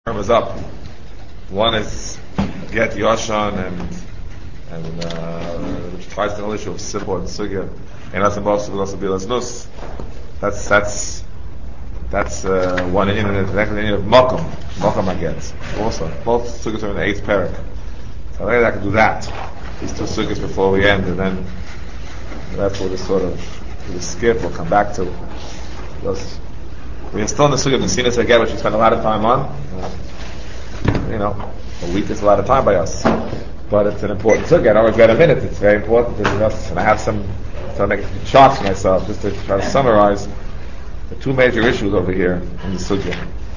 is up. One is get Yoshan and which tries to know the issue of simple and sugya, and that's most will also be nus. That's one in the second in of makom against. Also, both sugyas are in the 8th parak. So I can do that. These two sugyas before we end, and then that's what we sort of skip. We'll come back to. We're still in the sugya of Nesinas again, which we spend a lot of time on. A week is a lot of time by us, but it's an important sugya. I always got a minute. It's very important to us, and I have some make charts myself just to try to summarize the two major issues over here in the sugya.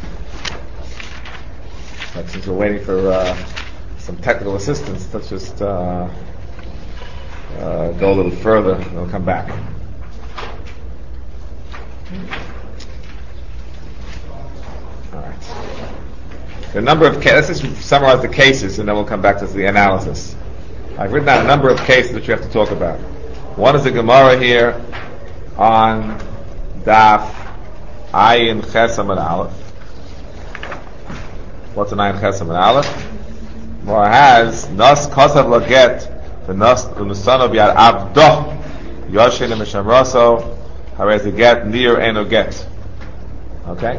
But since we're waiting for some technical assistance, let's just go a little further, and we'll come back. The number of cases, let's just summarize the cases and then we'll come back to the analysis. I've written down a number of cases that you have to talk about. One is the Gemara here on Daf Ayin Chesam and Aleph. What's an Ayin Chesam and Aleph? Gemara has Nas Kosav Laget the Nas Unusano Biad Abdo Yoshin and Mishamraso Harez the Get Near Eno Get. Okay?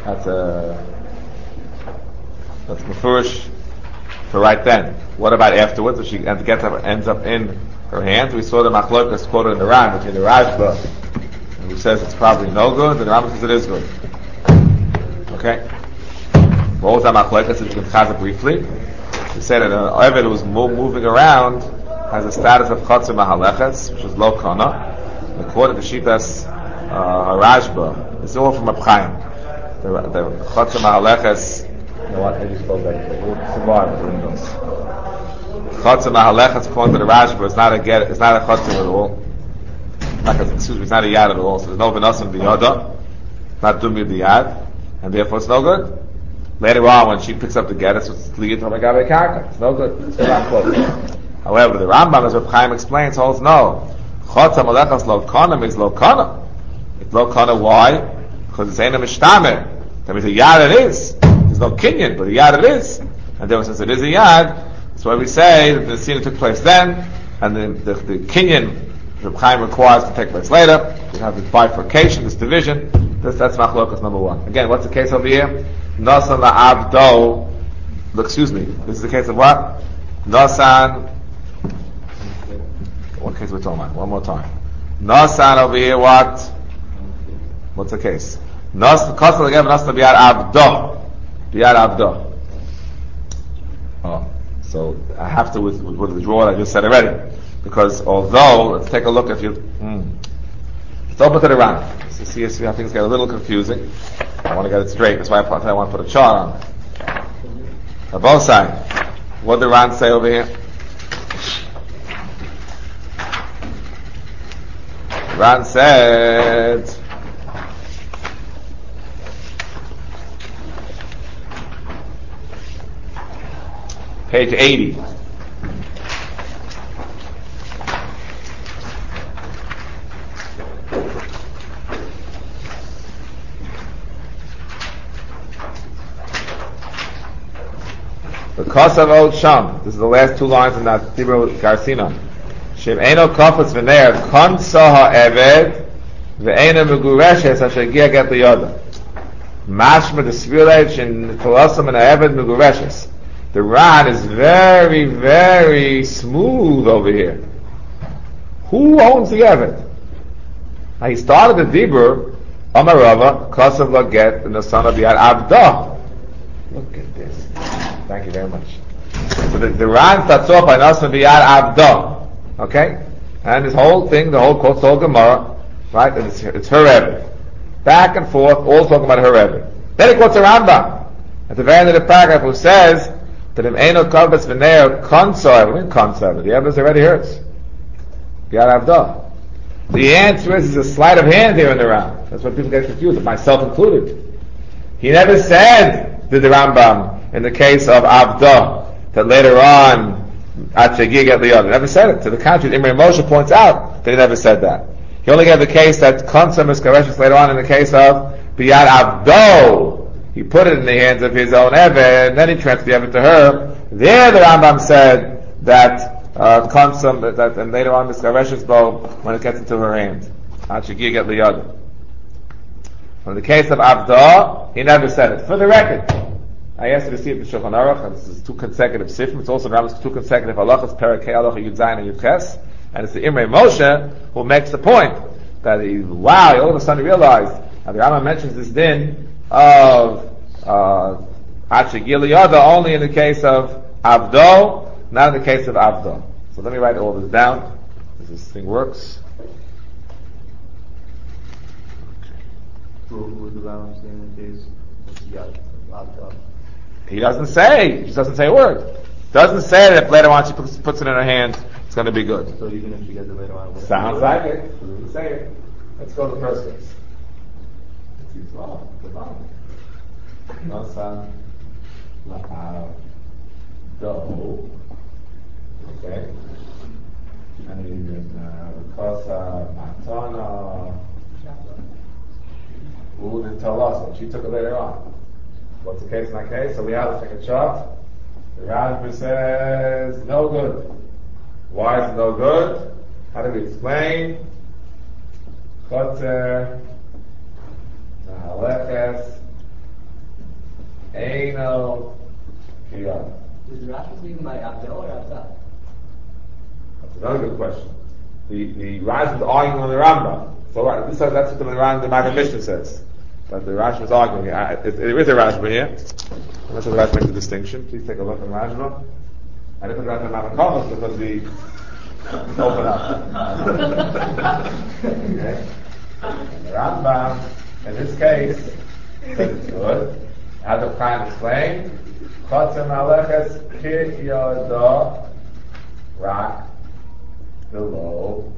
That's Mefurish for right then. What about afterwards? If she ends up in her hands, we saw the Machlokas quoted in the Ran, between the Rashba, who says it's probably no good, and the Rambam says it is good. Okay? What was that Machlokas? It's been chazak briefly. He said that an Eved who was moving around has a status of Chotzer Mahaleches, which is Lo Kana. According to Shitas Rashba, this is all from Abchaim. The Chotzer Mahaleches. You know what? I just spoke that. We'll survive the windows. Chotzer Mahaleches, according to the Rashba, is not a chotzer at all. It's not a yad at all. So there's no v'nosim b'yada, not dumi b'yad, and therefore it's no good. Later on, when she picks up the get, it's liyit hamagabe karka. It's no good. It's not close. However, the Rambam, as Reb Chaim explains, holds no. Chotzer Mahaleches lo kana means lo kana. It's lo kana. Why? Because it's ain't a mishtamer. That means a yad it is. There's no kinyan, but a yad it is. And therefore, since it is a yad, that's why we say that the scene took place then, and the kinyan, the Chaim requires to take place later. You have this bifurcation, this division. That's machlokas number one. Again, what's the case over here? Nasan la'abdo. Excuse me. This is the case of what? Nasan. What case we're talking about? One more time. Nasan over here. What? What's the case? Nasan kosel again. Nasan biyad abdo. Biyad abdo. Oh, so I have to withdraw what I just said already, because although let's take a look if you. Let's open to the Ran. So see how things get a little confusing. I want to get it straight. That's why I want to put a chart on. On both sides. What did the Ran say over here? Ran said. Page 80. The Kosav Od Sham. This is the last two lines in that Dibur Garsina. Shem Eino Kofetz V'Neir Kon Soha Eved V'Eino Megureshes Asher Gia Get L'Yoda. Mashma the Svilech in Kolosam and Eved Megureshes. The Ran is very, very smooth over here. Who owns the Eved? Now he started the Dibur Amarava Kosav Laget and the son of Yad Abdah. Look at this. Thank you very much. So the Ran starts off by Nasan Biyad Abdah. Okay? And this whole thing, the whole quote, the whole Gemara, right? And it's her Eved. Back and forth, all talking about her Eved. Then it quotes the Rambam at the very end of the paragraph, who says that if Eino Kavbas V'Neir Konsa, what do you mean Konsa? The Eved already hurts. Biyad Abdah. The answer is a sleight of hand here in the Ran. That's why people get confused, myself included. He never said, did the Rambam, in the case of Abdah, that later on, Atchagir get the other. Never said it. To the contrary, Imre Moshe points out that he never said that. He only gave the case that Konsam is Kareshes later on in the case of Biyad Abdo. he put it in the hands of his own Eved, and then he transferred the Eved to her. There the Rambam said that comes some, that and later on Miskareshes Bo when it gets into her hand. Achigir get liyad. In the case of Avda, he never said it. For the record, I asked you to see it in Shulchan Aruch, and this is two consecutive sifrim. It's also Rambam's two consecutive halachas, Perakei Halacha Yud Zayin and Yud Ches, and it's the Imrei Moshe who makes the point that he all of a sudden realized, and the Rambam mentions this din of Achigir liyada only in the case of Avdo, not in the case of Avda. So let me write all this down, as this thing works. Would the Rambam say in the case of Avda? He doesn't say. He just doesn't say a word. Doesn't say that if later on she puts it in her hand, it's going to be good. So even if she gets it later on, sounds like it. Doesn't say it. Let's go to the first case. Nosan la'avdo. Okay. And even kosa matana. Who didn't tell us, but she took it later on. What's the case in that case? So we have to take a shot. The Rambam says, no good. Why is it no good? How do we explain? Chotzer, Nahaleches, Eino, Kiyad. Is the Rashi speaking by Avdo or Avda? That's another good question. The Rashi is arguing on the Rambam. So that's what the Magen Mishnah says. But the Rashi is arguing. There is a Rashba here. Unless the Rashi makes a distinction. Please take a look at Rashba. I didn't put Rashba in Magen because we open up. Okay. And the Rambam, in this case, says it's good. How the Chaim explain? Chotzem aleches ki yoda rak below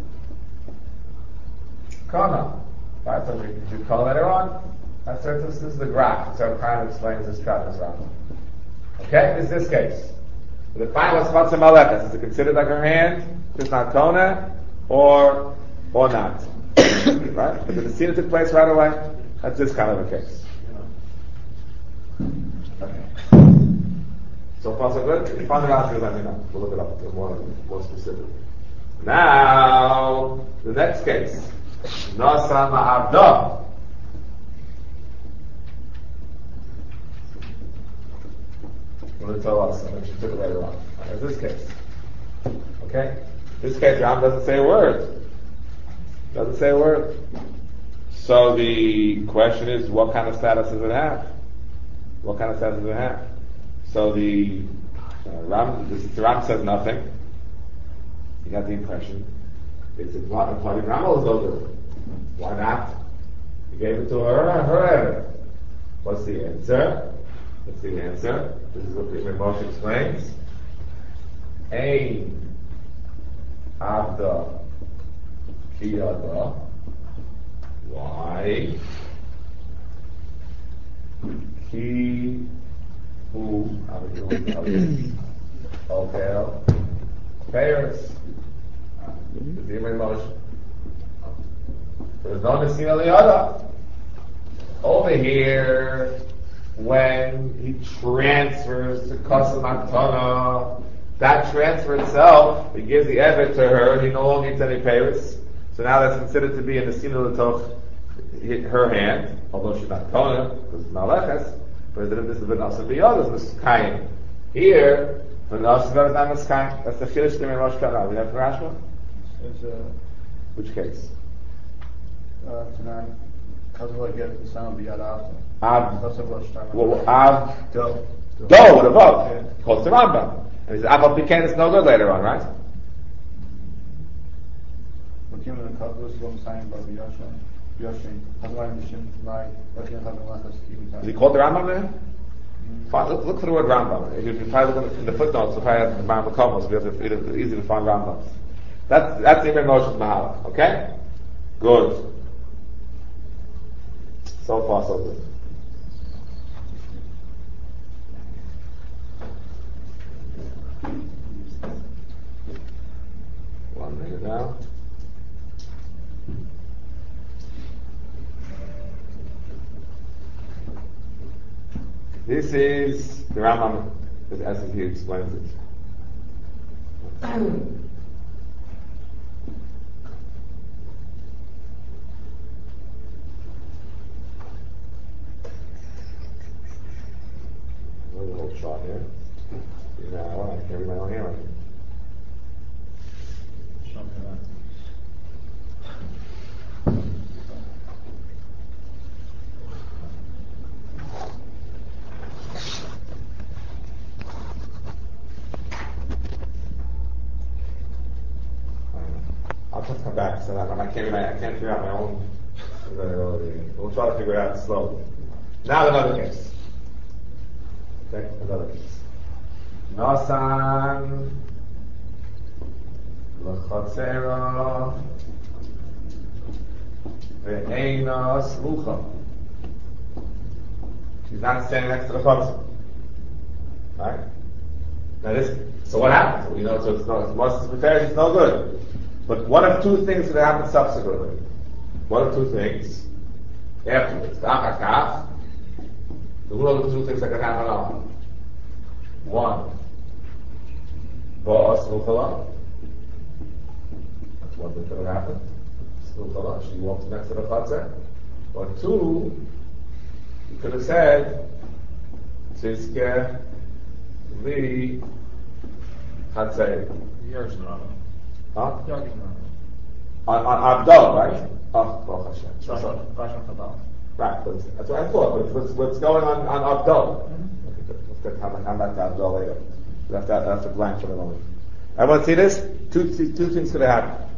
Kana. Right, so we call later on. That's this is the graph. So Chaim explains this graph as well. Okay, this case. The final is Chatzim Aleches. Is it considered like her hand? It's not Kona, or not. Right? But the scene took place right away. That's this kind of a case. Okay. So far so good? If you find the answer, let me know. We'll look it up more specific. Now, the next case. Nasa ma'avda. What did it tell us? And then she took it later on. There's this case. Okay? This case, Ram doesn't say a word. Doesn't say a word. So the question is, what kind of status does it have? What kind of status does it have? So the Ram says nothing. You got the impression. It's a party Ram was no good. Why not? He gave it to her. What's the answer? What's the answer? This is what the Moshe explains. Ein Avda Kiyada. Why? Ki Hu Okay. Payers. The Moshe. There's no Nesin Aliyada. Over here, when he transfers to Kasam Matana, that transfer itself, he gives the Evet to her, he no longer needs any payers. So now that's considered to be in the Nesin Aliyada, her hand, although she's not Kona, because it's Maleches, but this is V'nasa B'yod, this is Kain. Here, V'nasa B'yod is not Miskain. That's the Chiddush Dimei Rosh Kana. We have the Rashba? Which case? Tonight, because of like the sound biyad after. Do, what above? Close to Rambam. And he says, Aval Piken is no good later on, right? What came in the cup, this is what I'm saying about Yoshin. Is he called the Rambam there? Fine, look for the word Rambam. If you try to look in the footnotes, you'll probably have the Rambam Komos, it's easy to find Rambams. That's the Ibn Moshe's Mahalach, okay? Good. So far, so good. One minute now. This is the Rambam as he explains it. There's a whole shot here. I can't read my own handwriting. I'll just come back. So I can't figure out my own. We'll try to figure it out slowly. Now another case. Okay, another case. Nasan l'chatzera ve'eina smucha. She's not standing next to the chatzera. Right? Now so what happens? We know, so it's prepared, it's no good. But one of two things that happen subsequently. One of two things afterwards. The one of the two things that can happen on. One, Ba'as Mukhala. That's one thing that will happen. Mukhala, she walks next to the chatzar. Or two, you could have said, Tizke li chatzar. Huh? On Abdul, right? Oh, Hashem. Right, that's what I thought. But what's going on Abdul? Let's come back to Abdul later. Left a blank for the moment. Everyone see this? Two things could have happened.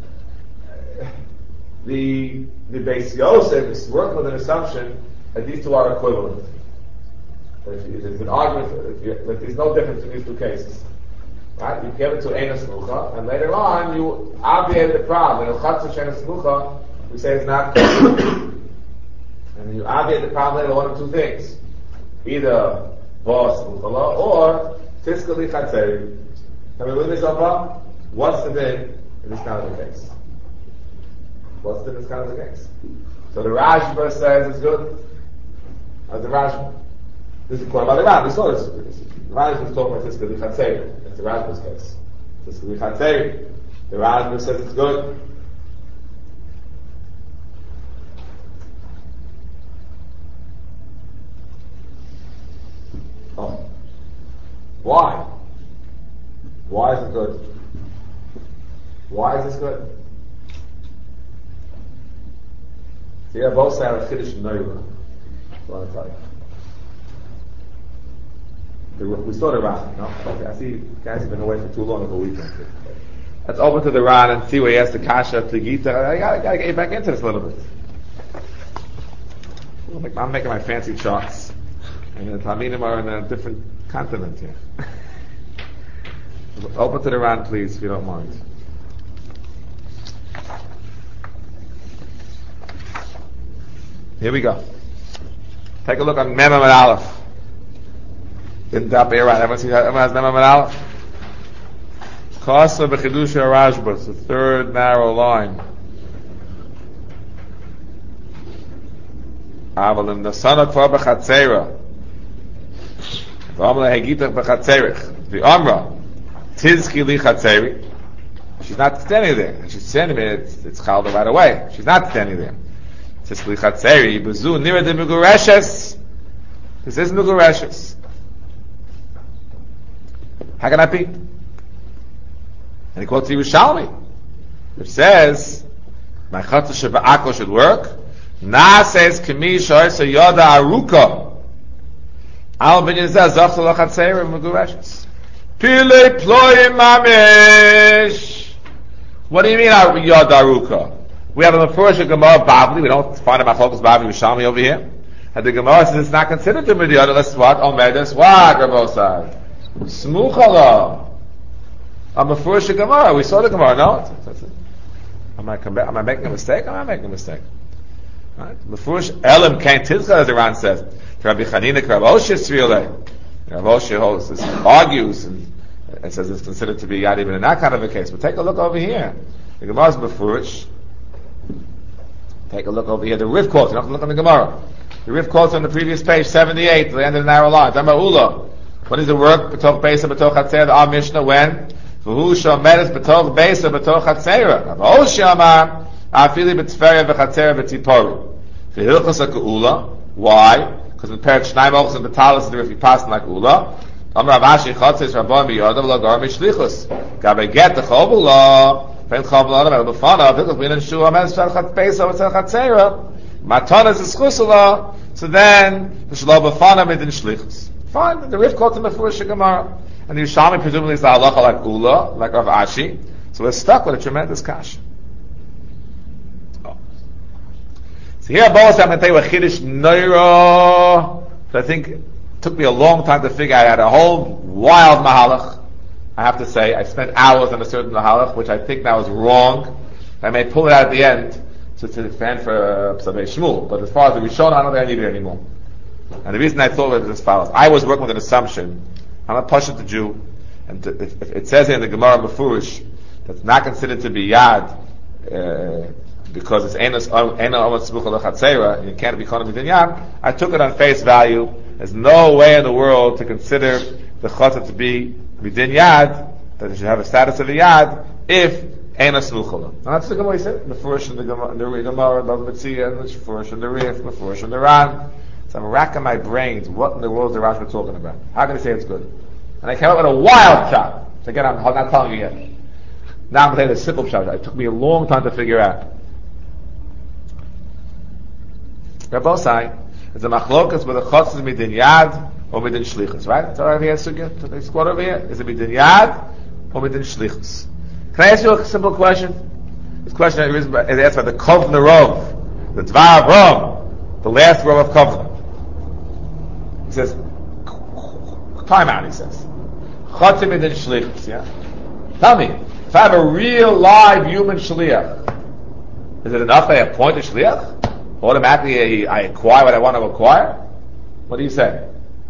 The Beis Yosef is working with an assumption that these two are equivalent. If there's an argument that there's no difference in these two cases. Right? You give it to Eina Smucha, and later on you obviate the problem. We say it's not and you obviate the problem later, one of two things. Either Ba'as Mukhala or Tizke li chatzar. Can we win this so far? What's the din in this kind of a case? What's the din in this kind of a case? So the Rashba says it's good. How's the Rashba? This is quoted by the Rashba. We saw this. The Rashba is talking about Tizke li chatzar. That's the Rashba's case. Tizke li chatzar. The Rashba says it's good. Oh. Why? Why is it good? Why is this good? See, I both say I have a Chiddush Noira. That's what I want to tell you. We saw the Ran, no? Okay, I see you guys have been away for too long of a weekend. Let's open to the Ran and see where he has the Kasha, the Gita. I gotta get back into this a little bit. I'm making my fancy charts. And the Talmidim are in a different continent here. Open to the Ran, please, if you don't mind. Here we go. Take a look on Mem and Aleph. In Dap Eiran. Everyone has Mem and Aleph? Chasa b'chidusha Rashba. It's the third narrow line. Avalim nasana kvar b'chatzera. V'amla hegitach b'chatzerich. V'amra tizki li chatzeri. She's not standing there. She's standing there. It's chalda right away. She's not standing there. Tizki li chatzeri. B'zu nira de mugureshes. This is mugureshes. How can that be? And he quotes Yerushalmi, which says, "My chatzah sheba'ako should work." Na says, "K'mi shoysa yoda aruka." Al ben yizah zachta lachatzeira mugureshes. Pile ployim mamish. What do you mean yoda aruka? We have a Mefurish Gemara Bavli. We don't find a Machlokas Bavli Yerushalmi over here. And the Gemara says it's not considered to be the other. Let's what? Omedes what? Rabosai. Smuchala. A Mefurish Gemara. We saw the Gemara. No. Am I making a mistake? I'm not making a mistake. Right? Mefurish Elam Kain Tizcha, as the Ran says. Rabbi Chanina Rav Oshia Tzriolei. Rav Oshia holds this, argues and says it's considered to be yad even in that kind of a case. But take a look over here. The Gemara's Mefurish. Take a look over here. The Riv quotes. You don't have to look on the Gemara. The Rif quotes on the previous page, 78, the end of the narrow line. Dama Ula. When does it work? B'toch Beisa, B'toch Hatzeira, our Mishnah, when? V'hu shomeres B'toch Beisa, B'toch Hatzeira. V'ol Shama, Afili B'tferia, V'Hatzeira, V'Tziporu. V'hilchas HaKe'ula. Why? Because in Perek Shnai Malchus and B'talis, the Rif Yipasan like Ula. Amar Avashi Chatzis Rabban B'Yodav L'Gar Mishlichus. Gabe Get the Chobula. Fen Chobula Adam B'Fana. V'hilchas B'Inin Shu Amen Shal Chat Beisa, V'Tzal Hatzeira. Matana is Schusula. So then, the Shalom B'Fana Midin Shlichus. Fine, the Rif quotes him before Gemara. And the Yerushalmi presumably is the halacha like Ula, like Rav Ashi. So we're stuck with a tremendous kash. Oh. So here, Boaz, I'm going to tell you a Chiddush Neiro that I think took me a long time to figure out. I had a whole wild mahalach. I have to say, I spent hours on a certain mahalach, which I think now is wrong. I may pull it out at the end to defend for Psavei Shmuel. But as far as the Rishon, I don't think I need it anymore. And the reason I thought of it is as follows. I was working with an assumption. I'm a Pashut Jew. And if it says here in the Gemara Mefurish that's not considered to be Yad, because it's Ena Omat Smucha L'Chatzeira, and you can't be Kohen Midin Yad, I took it on face value. There's no way in the world to consider the Chatzah to be Midin Yad, that it should have a status of a Yad, if Ena Smucha. And that's the Gemara said. Mefurish in the Gemara, Bava Metzia, Mefurish in the Rif, Mefurish in the Ran. So I'm racking my brains. What in the world is the Rashba talking about? How can I say it's good? And I came up with a wild shot. So again, I'm not telling you yet. Now I'm going to tell you the simple shot. It took me a long time to figure out. Rabbosai, it's a machlokas with a chotzes midin yad or midin shlichus, right? So over here, sugya, this quote over here, is it midin yad or midin shlichus? Can I ask you a simple question? This question is asked by the Kovna Rov, the Dvar Avram, the last row of Kovna. He says, time out, he says. Chotzim midin shlichus, yeah? Tell me, if I have a real live human shliach, is it enough that I appoint a shliach? Automatically I acquire what I want to acquire? What do you say?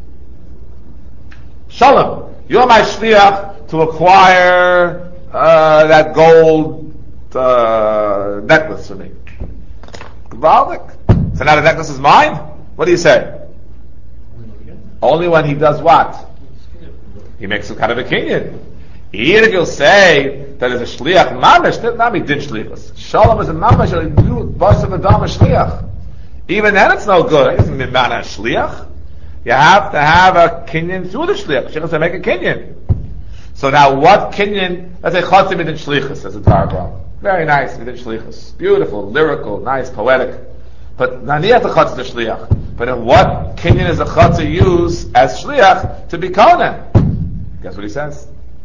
Shalom, you're my shliach to acquire that gold necklace for me. Gewaldik. So now the necklace is mine? What do you say? Only when he does what? He makes some kind of a kinyan. Even if you'll say that is a shliach mamash, that not be din shlichus. Shalom is a mamash, you bust of a dama shliach. Even then it's no good. It isn't mimana shliach. You have to have a kinyan through the shliach. Shlichus to make a kinyan. So now what kinyan? Let's say chotzim midin shlichus as a dvarba. Very nice midin shlichus. Beautiful, lyrical, nice, poetic. But naniyat the chotz the shliach. But in what kinyan is a chotz use as shliach to be kohen? Guess what he says?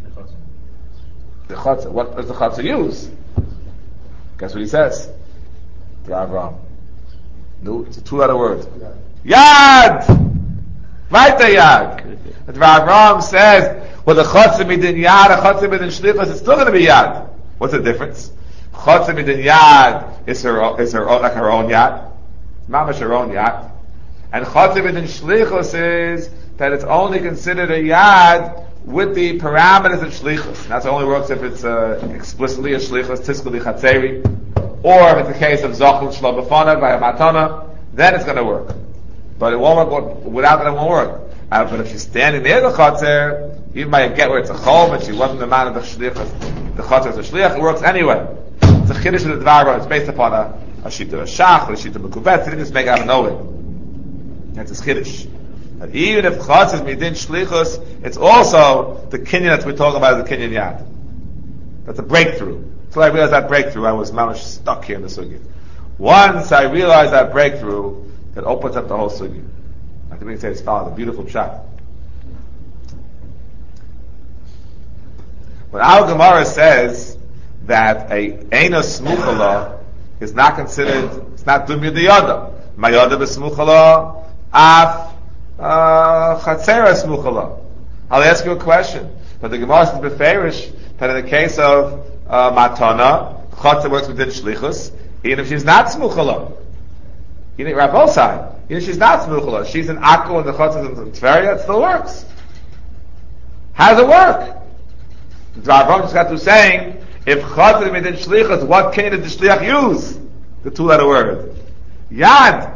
The chotz. What does the chotz use? Guess what he says? Avraham. No, it's a two-letter word. Yad. Right there, Yad. But Avraham says, well, the chotz midin yad, the chotz midin shlichus, it's still going to be Yad. What's the difference? Chotz midin yad is her own, like her own Yad. Mamash her own Yad. And chotz midin shlichus is that it's only considered a Yad with the parameters of shlichus. That's only works if it's explicitly a shlichus, tiskuli chatzeri, or if it's a case of zochel shlo b'fana by a matana, then it's going to work. But it won't work without that. It won't work. But if she's standing near the chatzer, you might get where it's a chol, but she wasn't the man of the shlichus. The chatzer is a shliach. It works anyway. It's a chiddush of the dvar. It's based upon a shita of shach, or a shita of mekubet. It didn't just make it out of nowhere. That's a chiddush. That even if chutz is midin shlichus, it's also the kinyan that we're talking about is the kinyan yad. That's a breakthrough. Until I realized that breakthrough, I was mamish stuck here in the sugya. Once I realized that breakthrough, it opens up the whole sugya. I think we can say it's followed, a beautiful pshat. When our Gemara says that a eina smuchala is not considered, it's not dumya diyada. Mayada b'smuchala af chatzera smuchala. I'll ask you a question. But the Gemara says beferish that in the case of matana, chatzera works within shlichus, even if she's not smuchala. Even if Rabbosai, even if she's not smuchala, she's an akko and the chatzera in Tveria, it still works. How does it work? The Dvar just got to saying, if chatzera within shlichus, what kinyan did the shliach use? The two-letter word. Yad.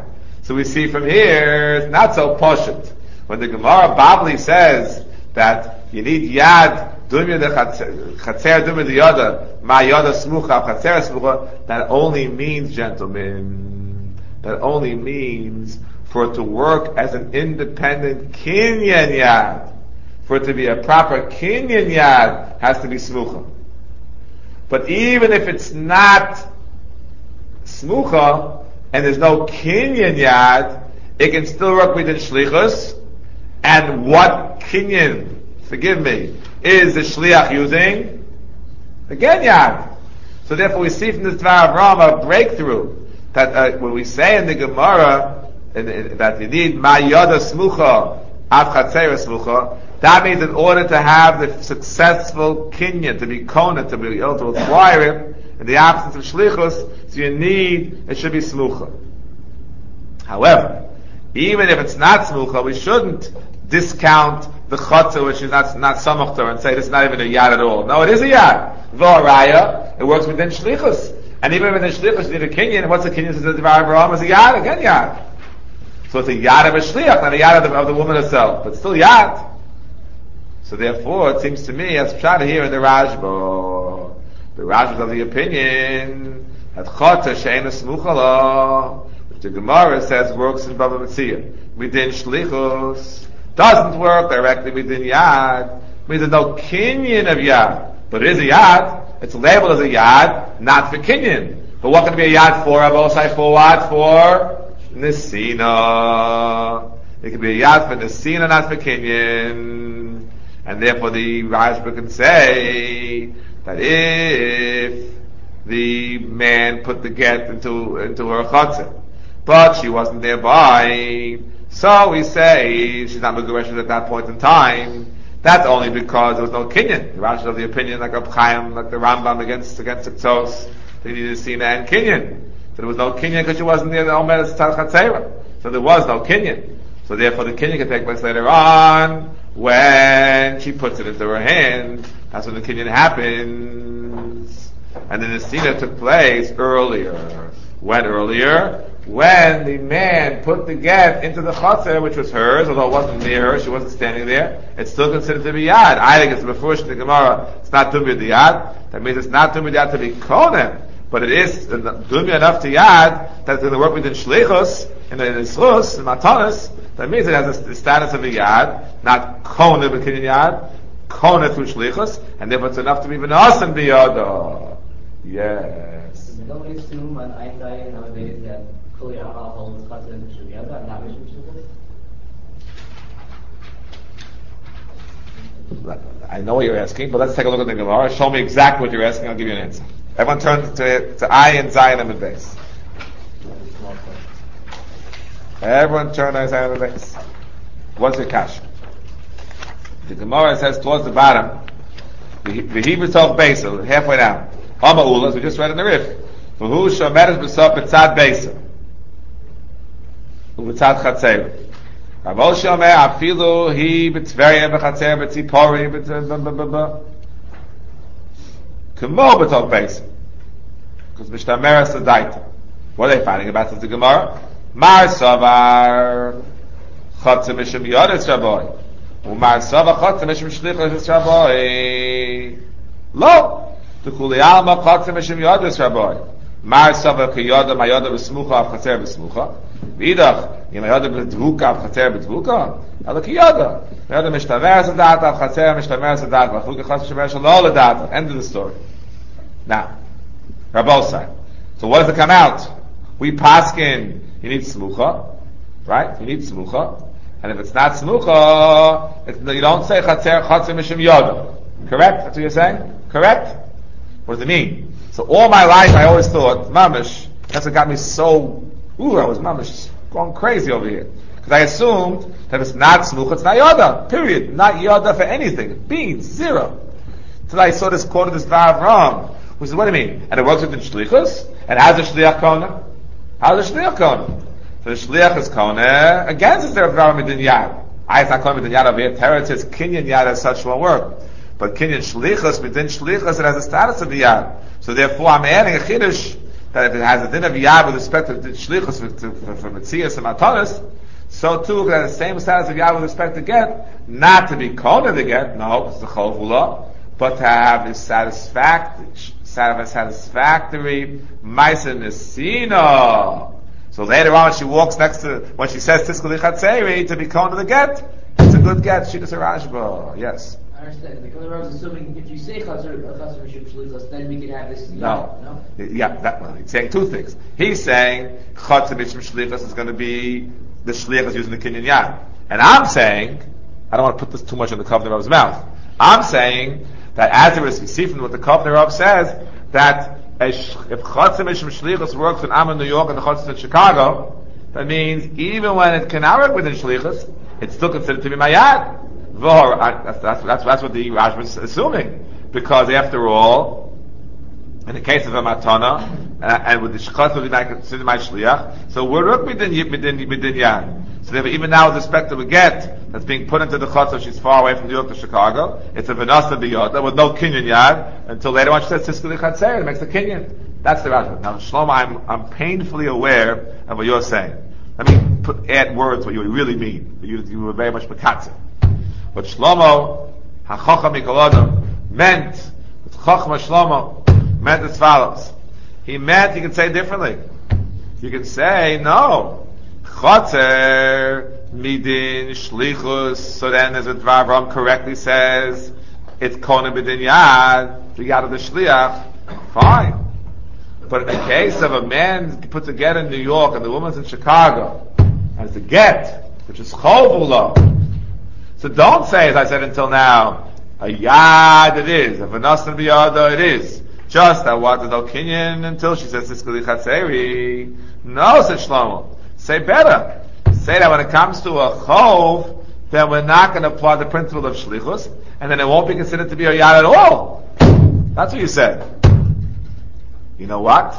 So we see from here, it's not so poshut. When the Gemara Babli says that you need yad, dumya de chatzer dumya de yada, ma yada smucha, chatzer smucha, that only means, gentlemen, that only means for it to work as an independent kinyan yad. For it to be a proper kinyan yad, has to be smucha. But even if it's not smucha, and there's no kinyan yad, it can still work within shlichus. And what kinyan, forgive me, is the shliach using? Again, yad. So therefore we see from this Dvar Avram a breakthrough, that when we say in the Gemara, that you need ma yada smucha, av chatzera smucha, that means in order to have the successful kinyan, to be kona, to be able to acquire it, in the absence of shlichus, so you need, it should be smucha. However, even if it's not smucha, we shouldn't discount the chotzer, which is not samachtar, and say this is not even a yad at all. No, it is a yad. V'araya, it works within shlichus. And even within shlichus, you need a kinyan, and what's a kinyan? Says the Dvar Avraham is a yad, again yad. So it's a yad of a shliach, not a yad of the woman herself, but still yad. So therefore, it seems to me, as Pshat here in the Rashba is of the opinion that chotzer she'ena smucha la, which the Gemara says works in Bava Metzia, within shlichus, doesn't work directly within yad, means there's no kinyan of yad, but it is a yad, it's labeled as a yad, not for kinyan. But what can it be a yad for? Abosai for what? For Nesina. It can be a yad for Nesina, not for kinyan. And therefore the Rashba can say that if the man put the get into her chotzer, but she wasn't thereby, so we say she's not Megureshes at that point in time. That's only because there was no kinyan. The Rashi of the opinion, like Reb Chaim, like the Rambam against the Tzos, they needed Sina and kinyan. So there was no kinyan because she wasn't near the Omer Chatzera. So there was no kinyan. So therefore the kinyan can take place later on when she puts it into her hand. That's when the kinyan happens. And then the Sina took place earlier. When earlier? When the man put the get into the chotzer, which was hers, although it wasn't near her, she wasn't standing there, it's still considered to be yad. I think it's before the Gemara, it's not dumya the yad. That means it's not dumya the yad to be konen, but it is dumya enough to yad that it's going to work within shlichus, in the schus, in matanis. That means it has the status of a yad, not konen but kinyan yad, konen through shlichus, and therefore it's enough to be v'nasan biyada. Yes. Don't we assume on Einstein nowadays that Kuli Amma holds chotzer and shuliyada and not mishum shlichus? I know what you're asking, but let's take a look at the Gemara. Show me exactly what you're asking, I'll give you an answer. Everyone turn to I and Zion and base. Everyone turn to Zion and base. What's your cash? The Gemara says towards the bottom, the Hebrew talk base, halfway down. Amma Ulas, we just read in the Rif. V'hu shomeres b'sop b'tzad beisa. U'b'tzad chatzer. Rav Osher Omer, afilu hi b'tveria b'chatzer b'tzipori b'tzad K'mo b'tok beisa. Because b'shtameres l'daita. What are they finding about this Gemara? Mar savar chatzer mishum yodes rabboi. U'mar savar chatzer mishum shlichus rabboi. Lo! The Kuli Alma Chatzer Mishum Yodes Rabbi. Mar Sava Kiyoda Mayoda B'Smucha Av Chatzer B'Smucha. V'idach Mayoda B'Dvuka Av Chatzer B'Dvuka. Ela Kiyoda Mayoda Mishtamer Sadat Av Chatzer Mishtamer Sadat V'Chuk Echas Shemer Shalol Ledat. End of the story. Now, Rabbosai. So what does it come out? We paskin. You need Smucha, right? You need Smucha, and if it's not Smucha, you don't say Chatzer Mishum Yoda. Correct? That's what you're saying? Correct? What does it mean? So all my life I always thought, mamish, that's what got me so, I was mamish, going crazy over here. Because I assumed that if it's not smucha, it's not yoda, period. Not yoda for anything. Beans, zero. Till I saw this quote of this Dvar Avram, who says, what do you mean? And it works within shlichus? And how's the shliach kona? How's the shliach kona? So the shliach is kona, again says there of Dvar Midin Yad. It's not kona Midin Yad over here. Torah says kinyan Yad as such won't work. But kinyan shlichus, within shlichus, it has a status of the yad. So therefore, I'm adding a chiddush that if it has a din of yad with respect to shlichus for Metzias and Matanis, so too it has the same status of yad with respect to get, not to be kona the get, no, it's the chovula, but to have a satisfactory Maisa Nesina. So later on, when she walks next to, when she says Tiskul Chatzeri to be kona the get, it's a good get. She does a Rashba. Yes. I understand. The Kali Rav is assuming if you say Chatzar Mishum Shlichus, then we can have this. No. Yeah, that one. He's saying two things. He's saying Chatzar Mishum Shlichus is going to be the Shlichus using the Kinyan Yad. And I'm saying, I don't want to put this too much in the Kavnei Rav's mouth. I'm saying that as there is, we see from what the Kavnei Rav says, that if Chatzar Mishum Shlichus works in Amma, New York, and the Chatzar in Chicago, that means even when it cannot work within Shlichus, it's still considered to be Mayad. That's what the Rashba is assuming. Because after all, in the case of a Matana, and with the Shechaz will be considered my Shliach, so we're midin Yad. So therefore, even now with respect to a get that's being put into the Chatzah, she's far away from New York to Chicago, it's a Vanasa B'Yoda with no Kinyan Yad, until later on she says Tiskul Chatzeri, it makes the Kinyan. That's the Rashba. Now Shlomo, I'm painfully aware of what you're saying. Let me add words what you really mean. You were very much Mekatzer. But Shlomo, HaChocham Mikol Adam, meant, Chochma Shlomo, meant as follows. He can say differently. You can say, no, Chotzer, Midin, Shlichus, so then as what Dvar Avram correctly says, it's Kona Midin Yad, the Yad of the Shliach, fine. But in the case of a man puts a get in New York and the woman's in Chicago, as the get, which is Chovula, so don't say, as I said until now, a yad it is, a v'nasan b'yada it is. Just that what is no kinyan until she says Tiskul Chatzeri. No, said Shlomo. Say better. Say that when it comes to a chov, then we're not going to apply the principle of shlichus, and then it won't be considered to be a yad at all. That's what you said. You know what?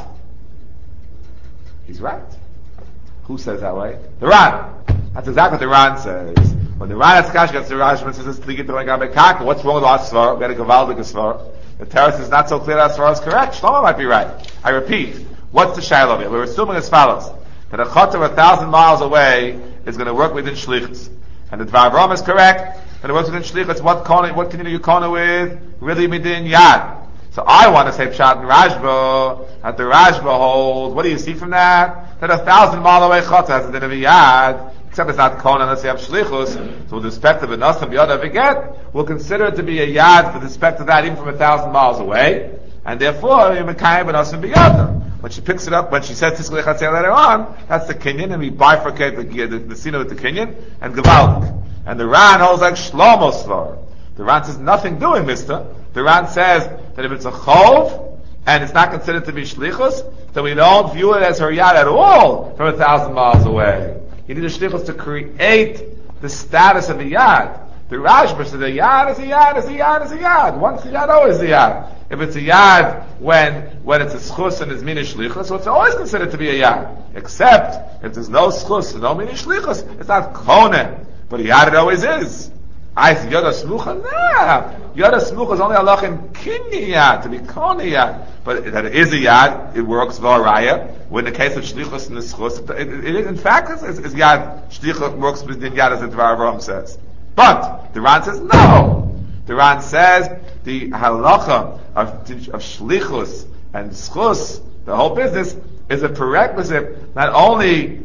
He's right. Who says that way? The Ran. That's exactly what the Ran says. When the Ran Haskash gets the Rashba and says it's Tligit Gabe Kaka, what's wrong with our Svar? We got a Gavaldik Svar. The terrace is not so clear that Svar is correct. Shlomo might be right. I repeat, what's the Shiloh here? We're assuming as follows, that a Chotter 1,000 miles away is going to work within Shlichus. And the Dvar Avram is correct, that it works within Shlichus. What can you kona with? Really midin Yad. So I want to say Pshat and Rashba, that the Rashba holds, what do you see from that? That 1,000 mile away Chotter has a din of a Yad, except it's not Kona unless you have Shlichus. So with respect to the Nasam B'Yada V'Get, we'll consider it to be a Yad with respect to that even from 1,000 miles away, and therefore, you're Mekayim B'Nasam B'Yada. When she picks it up, when she says Tiskul Chatzeri later on, that's the Kinyan, and we bifurcate the Sina with the Kinyan, and Gavaldik. And the Ran holds like Shlomo Svar. The Ran says nothing doing, mister. The Ran says that if it's a Chov, and it's not considered to be Shlichus, then we don't view it as her Yad at all from 1,000 miles away. You need a shlichus to create the status of the yad. The Rashba says a yad is a yad is a yad is a yad. Once a yad, always a yad. If it's a yad when it's a schus and it's mina shlichus, so it's always considered to be a yad. Except if there's no schus and no mina shlichus, it's not konen, but a yad it always is. I said yoda smucha. Nah, yoda smucha is only halach in kinyan yad to be konen yad. But that it is a yad, it works v'araya. When in the case of shlichus and the schus, it is in fact is yad. Shlichus works within yad as the Dvar Avram says. But the Ran says no. The Ran says the halacha of shlichus and schus, the whole business, is a prerequisite not only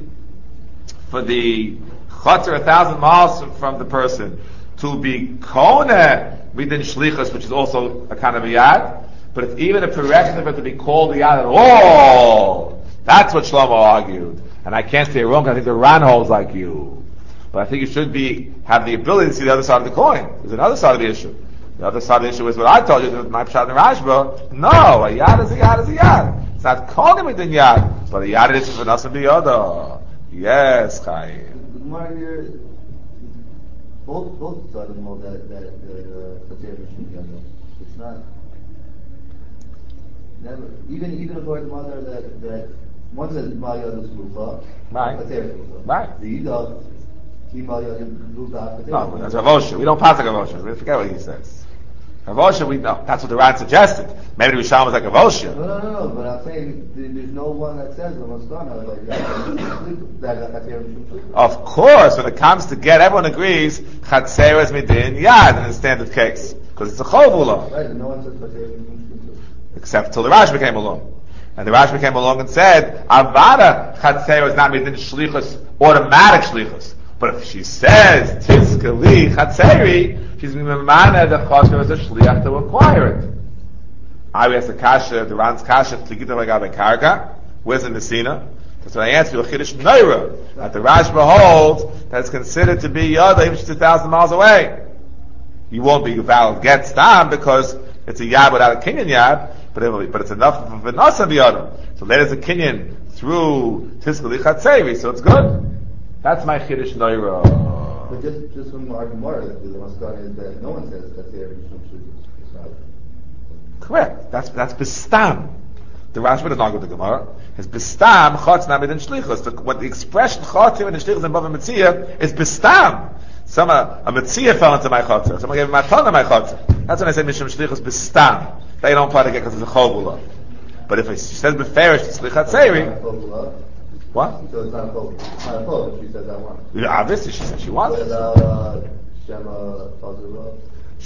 for the chatzar 1,000 miles from the person to be kona within shlichus, which is also a kind of a yad. But it's even a prerequisite for it to be called a yad at all. That's what Shlomo argued. And I can't say it wrong because I think the Ran holds like you. But I think you should have the ability to see the other side of the coin. There's another side of the issue. The other side of the issue is what I told you, with my Pshat and Rashba. No, a yad is a yad is a yad. It's not called him within yad, but a yad is for Nasam B'Yoda. Yes, Chaim. Both sides of the world that it's not. Never, even according to mother that one says Ma'ayad is Lufa, right? Right. The Yidah, Ma'ayad is Lufa. No, that's Avosha. We don't pass like Avosha. We forget what he says. Avosha, we know. That's what the Ran suggested. Maybe the Rishon was like Avosha. No, but I'm saying there's no one that says the Maskana, like, that's Of course, when it comes to get, everyone agrees, Chatzer is Midin Yad in the standard case. Because it's a Chovula. Right, and no one says Chatzer. Except till the Rashba came along. And the Rashba came along and said, Avada Chatzer is not Midin Shlichus, automatic Shlichus. But if she says, Tiskali Chatzeri, she's going to mana the Chosher as a Shliach to acquire it. I asked the Kasha, the Ran's Kasha, Tligita Vagabe Karka, where's the Messina? That's what I answered, a Chiddush Neira, that the Rashba holds that it's considered to be Yada even if she's 2,000 miles away. You won't be valid get Stam because it's a Yad without a Kinyan Yad, but it's enough of a Nasa Yada. So there's a Kinyan through Tiskali Chatzeri, so it's good. That's my Chiddush Neira. But just from our Gemara, the Maskana is that no one says Chatzer is not. Correct. That's Bistam. The Rashba doesn't argue with the Gemara. His Bistam, Chotz Namid and Shlichus. What the expression Chotz and Shlichus and Bava Metzia is Bistam. A Metzia fell into my Chotzer. Someone gave him a ton of my Chotzer. That's when I say Mishum Shlichus Bistam. They don't apply to get because it's a Chovula. But if she says Beferish Shlichat Seiri, what? So it's not a Chovula. It's not a Chovula. She says that one. Yeah, obviously she said she wants it. Without Shema Chazurah.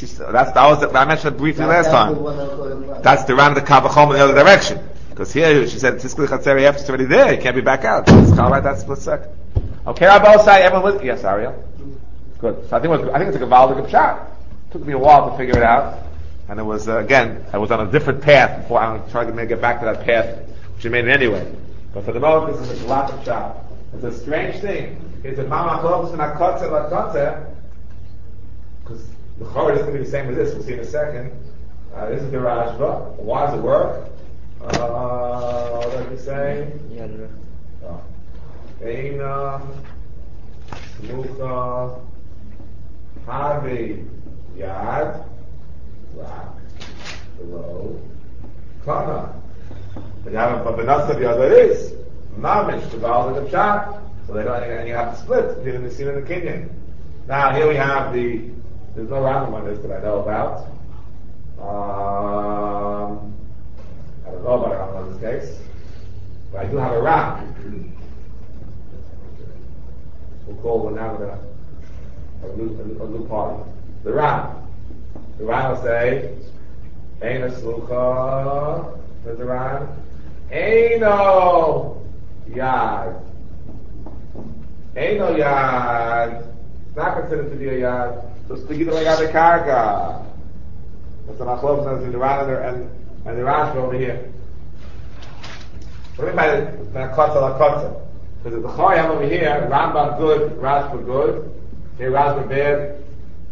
I mentioned it briefly last time. That's the round of the Kavachom in the other direction. Because here she said Tiskli Chatzeri after it's already there, you can't be back out. Let's call right that split second. Okay, Rabosai, everyone with yes, Ariel. Good. So I think it's a Gavaldic shot. Took me a while to figure it out. And it was again, I was on a different path before I'm trying to get back to that path, which I made it anyway. But for the moment this is a Gavaldic shot. It's a strange thing. It's a Mama Chlobus and Akotze, because the Chorah is going to be the same as this. We'll see in a second. This is the Rashba. Why does it work? What did he say? Eina, Smucha, Harvey, Yad, Rock, below, Kana. But you have a Benasa the other is Mamish, the Baal of the Pshat. So they don't, and you have to split between the Messina and the Kinyan. Now here we have there's no random on this that I know about. I don't know about a random in this case. But I do have a ram. We'll call one now a new party. The ram. The ram will say, Eina Slucha, there's the ram. Eino Yad. Eino Yad. It's not considered to be a Yad. So speaking of the Karka. That's the Machlok says in the Ran and the Rash over here. What do you mean by the Kotza? Because the Choyam over here, Rambam good, Rashba good, here Rashba bad,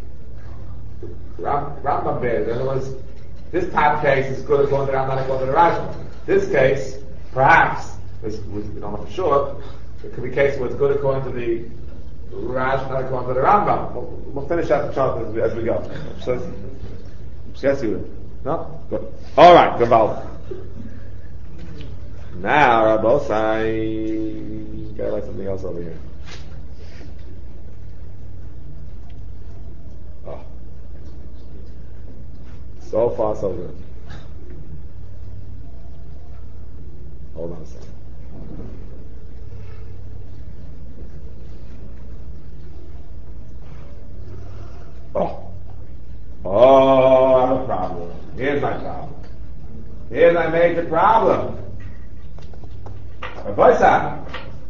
Rambam bad. In other words, this type of case is good according to Rambam, according to the Rashba. This case, perhaps, we don't know for sure, it could be a case where it's good according to the Rash, not according to the Rambam. We'll finish out the chart as we go. So, yes, you no? Good. Alright, Gaval. Now, Rabosai, gotta write something else over here. Oh. So far, so good. Hold on a second. Oh, I have a problem. Here's my problem. Here's my major problem. Rabosai.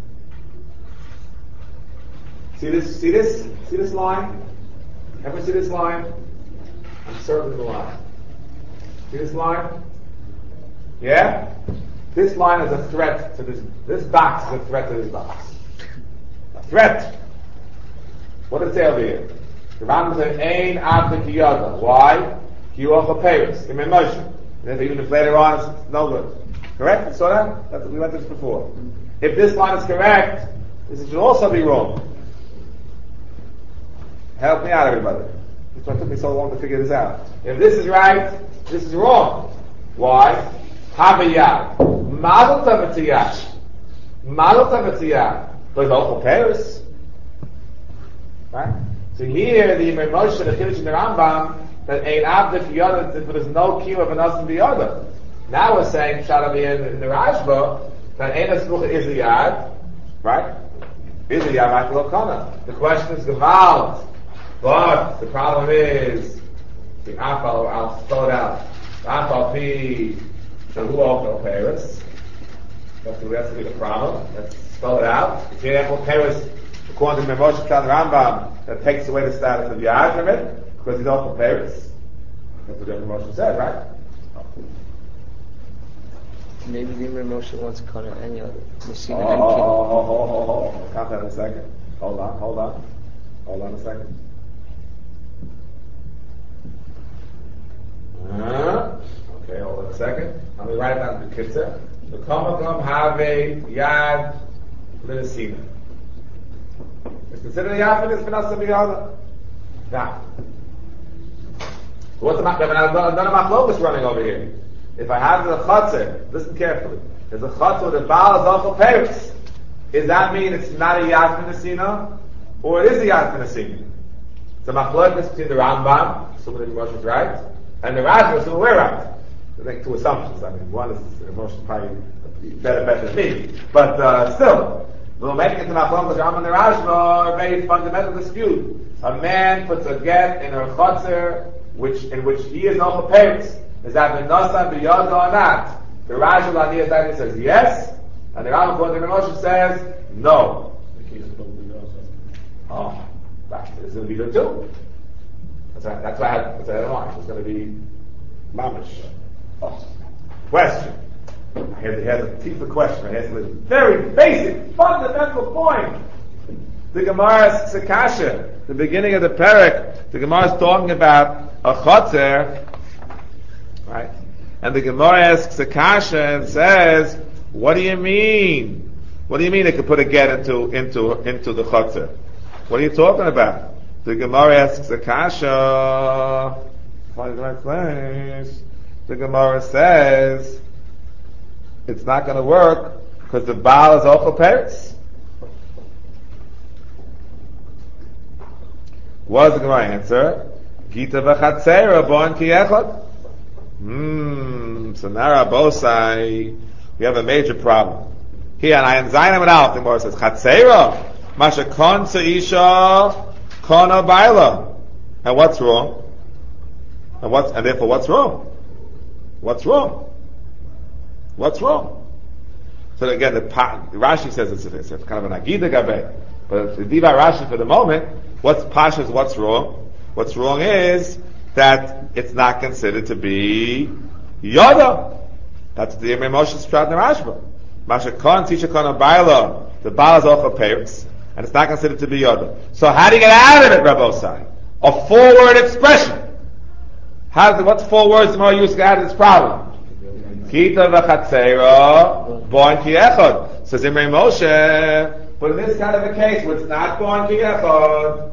See this line? Ever see this line? I'm circling the line. See this line? Yeah? This line is a threat to this box is a threat to this box. A threat. What does it say over here? The Rambam said, Ein Avda Kiyada. Why? Kiyuach HaPeres. Im emotion. And even if later on it's no good. Correct? You saw that? We went through this before. If this line is correct, this should also be wrong. Help me out, everybody. That's why it took me so long to figure this out. If this is right, this is wrong. Why? Havayad. Madal Tavatiyah. Madal Tavatiyah. But also Paris. Right? So here, the Imam Moshe, the Chiddush in the Rambam, that Ein Abdik Yada, that there's no key of an Asim B'Yada. Now we're saying, Shalabi in the Rashba, that Ein Asmucha is a Yad, right? Is a Yad, right? The question is Gewalt. But the problem is, the Afal, I'll spell it out. The Afal P, the Huok Paris. That's going to be the problem. Let's spell it out. If you have Paris, according to Moshe Khan Rambam, that takes away the status of Yad from it, because he's also Paris. That's what Moshe said, right? Maybe the Moshe wants to cut it any other. Count that in a second. Hold on a second. Okay, hold on a second. Let me write it down to Kitzah. The Komakom have Yad L'Nesina. It's considered a Yad for this Benasa B'Yada. Now, what's the matter? None of Machlokas running over here. If I have the Chatzah, listen carefully. There's a Chatzah with a Baal Zochel Paris. Does that mean it's not a Yad L'Nesina? Or it is a Yad L'Nesina? It's a Machlokas between the Rambam, assuming the Moshe is right, and the Rashba, assuming we're right. I make two assumptions. I mean, one is the emotion probably better than me, but still, we'll make it to Machlokas the Rambam and the Rashba are a very fundamental dispute. A man puts a get in her Chatzah, in which he is no Paris. Is that B'Nosan B'Yada or not? The Rashba Laniya Tani says yes, and the Rambam according to the Moshe says no. Oh, right. It's going to be the two. That's why I had in mind. It's going to be mamish. Oh. Question. Here's a deeper question. Here's a very basic, fundamental point. The Gemara's Sakasha, the beginning of the parak, the Gemara is talking about a chotzer, right? And the Gemara asks Sakasha and says, "What do you mean? What do you mean they could put a get into the chotzer? What are you talking about?" The Gemara asks Akasha, find the right place. The Gemara says, it's not going to work, because the Baal is also Paris. What does the Gemara answer? Gita v'chatzera born ki echad. So now Rabosai, we have a major problem. Here, on Ayin Zayin and Aleph, the Gemara says, chatzera, masha kon isha, Kona Baila. And what's wrong? And therefore what's wrong? What's wrong? So again, the Rashi says it's kind of an Agida Gabe. But the Diva Rashi for the moment, what's Pasha's what's wrong? What's wrong is that it's not considered to be Yoda. That's the Yemei Moshe Strat Rashba. Masha Kon Tisha Kona Baila. The Baal is also Paris. And it's not considered to be Yoda. So how do you get out of it, Rabbosai? A 4-word expression. What 4 words the more use to get out of this problem? Kita v'chatzera, born ki echad. Says Imrei Moshe, but in this kind of a case where it's not born ki echad,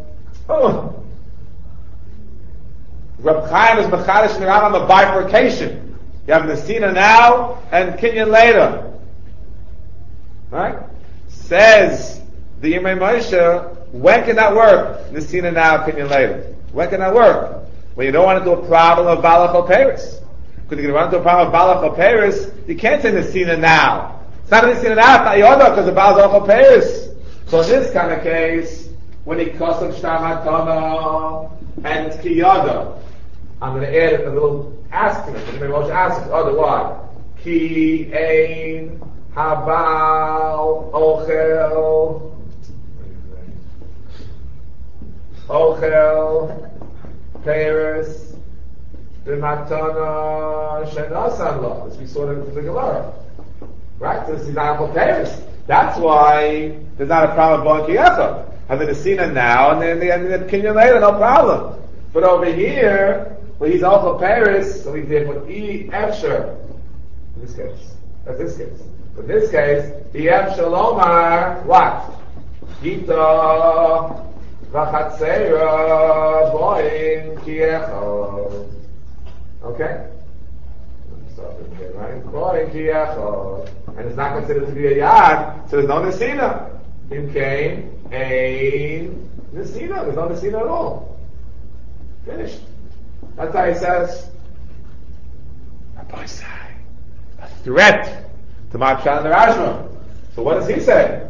Reb Chaim is mechadish nirama a bifurcation. You have Nesina now and Kinyan later. Right? Says the Yemei Moshe, when can that work? Nesina now, Kinyan later. When can that work? When you don't want to do a problem of Balachal Paris. Because you're going to run into a problem of Balachal Paris, you can't say Nesina now. It's not Nesina now, it's not Yoda, because of Balachal Paris. So in this kind of case, when he Kosam Shtamatana, and it's Ki Yoda, I'm going to add a little asking. The Yemei Moshe asks, why? Ki Ein Habal Ochel Paris B'matana Shenasan Lo. As we saw in the Gemara. Right? So this is not Paris. That's why there's not a problem with Bon Kiyachah. Having the Sina now and then the Kinyan later, no problem. But over here, where he's also Paris, so we did put E Efsher. In this case. That's this case. But in this case, E Efsher Lomar, what? Gita Vachatzera Boin Kiyachah. Okay? Stop it again, right? Boin Kiyachah. And it's not considered to be a Yad, so there's no Nesina. Him came a Nesina. There's no Nesina at all. Finished. That's how he says, a threat to Makshan and the Rashba. So what does he say?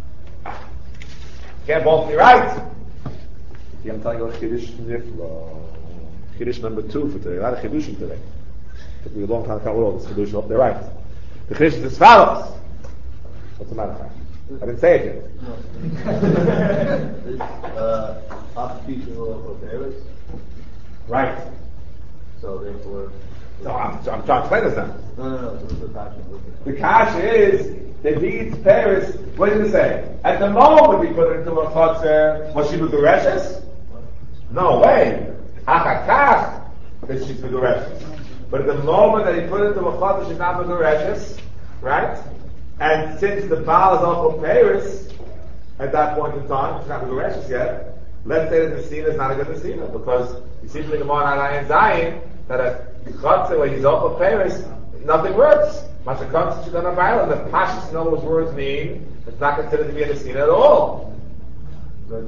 Can't both be right. See, I'm telling you a Chiddush Nifla. Chiddush number 2 for today. A lot of Chiddushim today. It took me a long time to count all this Chiddush up. They're right. The Chiddush is as follows. What's the matter, Chaim? I didn't say it yet. This occupation law for parents. Right. So therefore. So I'm trying to explain this now. No. So the kasha I'm looking at. The kasha is that he eats Paris. What did it say? At the moment we put it into a chotzer, was she Megureshes? No way. Achakach that she's Megureshes. But at the moment that he put it into a chotzer, she's not Megureshes, right? And since the Baal is also Paris, at that point in time, she's not Megureshes yet. Let's say that the Nesina is not a good Nesina, because you see from the Gemara in Zion that a chotzer where he's also Paris, nothing works. Mashakan should on a Bible, and the Pashas know what words mean. It's not considered to be a Nesina at all. That's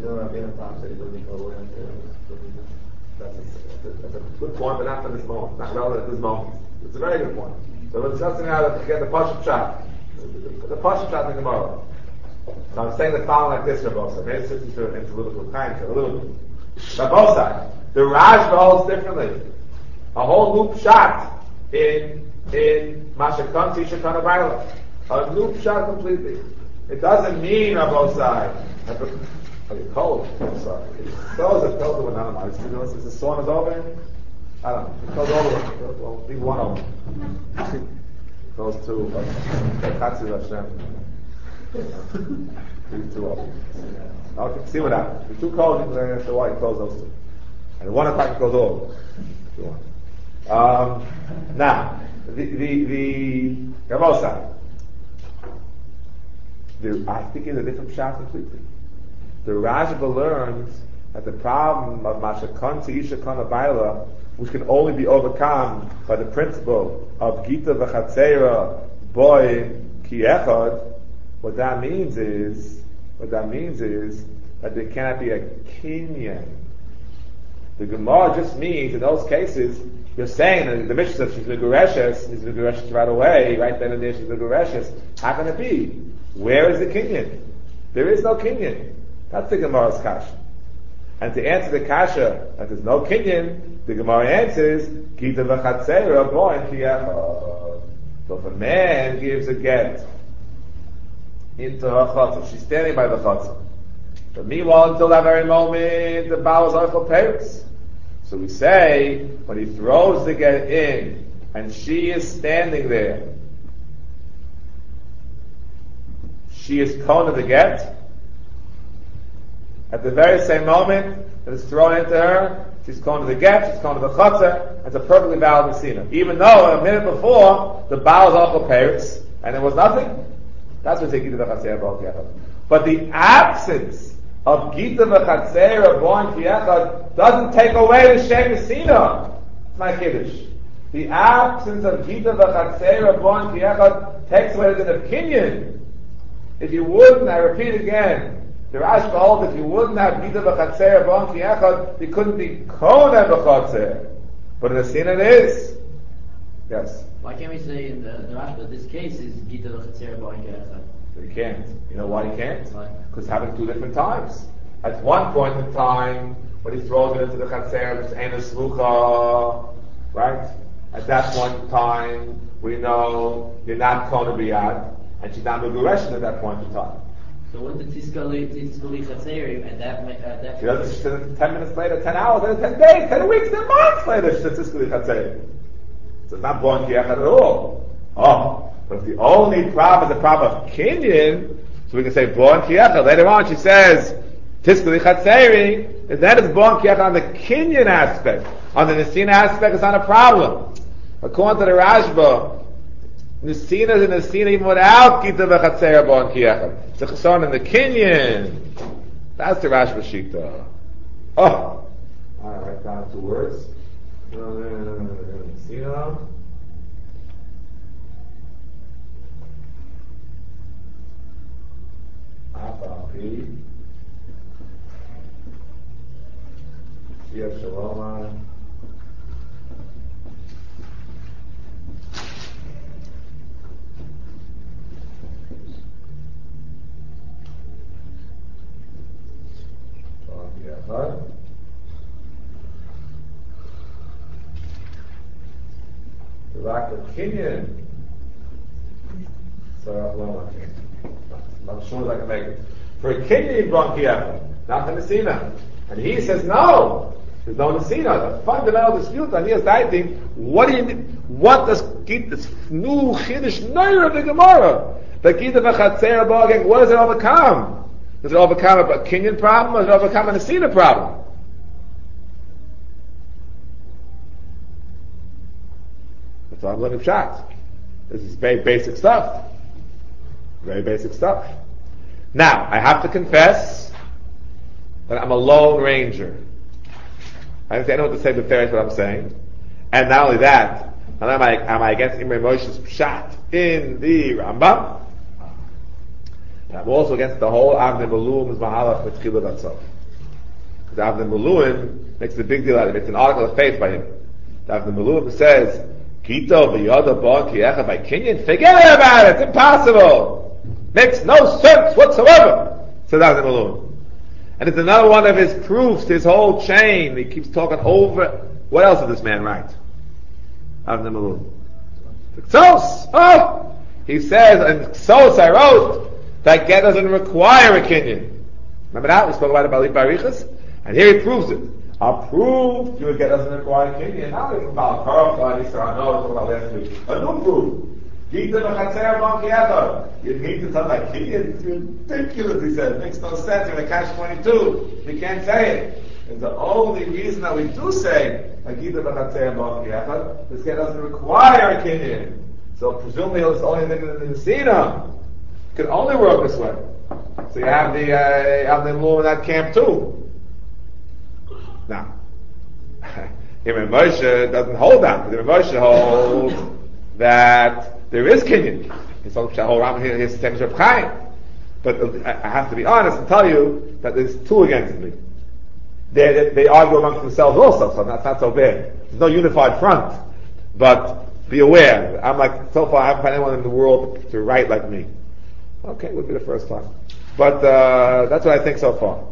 a good point, but not for this moment. Not relevant at this moment. It's a very good point. So we're discussing now to get the Pashas shot. The Pashas shot in the Gemara. So I'm saying the following like this, Rabosai. Maybe it's into a little bit, a little bit. Rabosai, the Rashba holds differently. A whole loop shot in Mashakanti Shekana Baila. A loop shot completely. It doesn't mean Rabosai. Are you cold? I'm sorry. Those are filled with animals. You know, since the sauna is over, I don't know. It goes over. Well, leave one over. Those two. Katsu Hashem. Leave two over. Okay, see what happens. The two cold, you have to white, close those two. And the 1 o'clock goes over. If you want. Now, the Rabosai. I think it's a different shot completely. The Rashba learns that the problem of Mashakanti Ishakana Baila, which can only be overcome by the principle of Gita v'Chatzeira Boy Ki Echad, what that means is that there cannot be a kinyan. The Gemara just means in those cases, you're saying that the Mishnah says she's Megureshes right away, right then and there she's Megureshes. How can it be? Where is the kinyan? There is no kinyan. That's the Gemara's kasha. And to answer the kasha that there's no kinyan, the Gemara answers, Gita v'Chatzeira Boin Ki Echad. So if a man gives a get into her chatzah, she's standing by the chatzah. But meanwhile, until that very moment, the Baal is Eichel Paris. So we say, when he throws the get in, and she is standing there, she is kona the get. At the very same moment that it's thrown into her, she's kona the get, she's kona the chatzah. It's a perfectly valid Nesina. Even though a minute before, the Baal is Eichel Paris, and there was nothing. That's what they Gita v'Chatzeira Boin Ki Echad. But the absence of Gita v'Chatzeira Boin Ki Echad doesn't take away the Shem Nesina. It's my Kiddush. The absence of Gita v'Chatzeira Boin Ki Echad takes away the opinion. If you wouldn't, I repeat again, the Rashba holds if you wouldn't have Gita v'Chatzeira Boin Ki Echad, there couldn't be Kona v'Chatzeira. But in the Nesina it is. Yes. Why can't we say in the Rashba, this case is Gita v'Chatzeira Boin Ki Echad? You can't. You know why you can't? Why? Because it's happening 2 different times. At one point in time, when he throws it into the Chatzer, which ain't a Smucha, right? At that point in time, we know you're not Kona B'yad, and she's not Megureshes at that point in time. So what the Tiskali Chatzeira at that She does it, she says 10 minutes later, 10 hours later, 10 days, 10 weeks, 10 months later, she says Tiskali Chatzeira. So it's not Boin Ki Echad at all. Oh. But if the only problem is the problem of kinyan, so we can say Boin Ki Echad. Later on she says, Tiskali Chatzeiri, and that is Boin Ki Echad on the kinyan aspect. On the Nesina aspect, it's not a problem. According to the Rashba, Nesina is a Nesina even without Gita v'Chatzeira Boin Ki Echad. It's a Chasson in the kinyan. That's the Rashba Shita. Oh! Alright, write down 2 words. Nesina. Apapi, Shia Shaloma, Rak the Kinyan. So I'm sure I can make it. For a Kinyan Bronchiafa, not the Nesina. And he says, no, there's no Nesina. The fundamental dispute on his dieting, what does get this new Chiddush Neir of the Gemara? The Gita V'Chatzer B'Ageg, what does it overcome? Does it overcome a Kinyan problem, or does it overcome a Nesina problem? That's all I'm looking shot. This is very basic stuff. Very basic stuff. Now, I have to confess that I'm a lone ranger. I don't know what to say, but fair is what I'm saying. And not only that, am I against Imre Moshe's shot in the Rambam? And I'm also against the whole Avnei Miluim's Mahalach with Chila Batzov. Because Avnei Miluim makes a big deal out of it. It's an article of faith by him. Avnei Miluim says, Kito v'yoda bo kiecha by Kinyan, forget about it, it's impossible. Makes no sense whatsoever, says Avnei Miluim. And it's another one of his proofs, his whole chain. He keeps talking over. What else did this man write? Avnei Miluim. Ksos! Oh! He says, in Ksos I wrote, that get doesn't require a Kinyan. Remember that? We spoke about it by Barichas? And here he proves it. I'll prove you get doesn't require a Kinyan. Now it's about Karach, Yisra, no, it's about last week. A new proof. Gita V'Chatzer B'Ageg. You need to tell like Kinyan. It's ridiculous, he said. It makes no sense. You're in a Catch-22. We can't say it. And the only reason that we do say Gita V'Chatzer B'Ageg, this get doesn't require a Kinyan. So presumably it's only in the Nesina. It can only work this way. So you have the Avnei Miluim in that camp too. Now, Imre Moshe doesn't hold that. Imre Moshe holds that there is Kinyan. His whole Rambam here is same as Reb Chaim. But I have to be honest and tell you that there's two against me. They argue amongst themselves also, so that's not so bad. There's no unified front. But be aware, I'm like, so far I haven't found anyone in the world to write like me. Okay, it would be the first time. But that's what I think so far.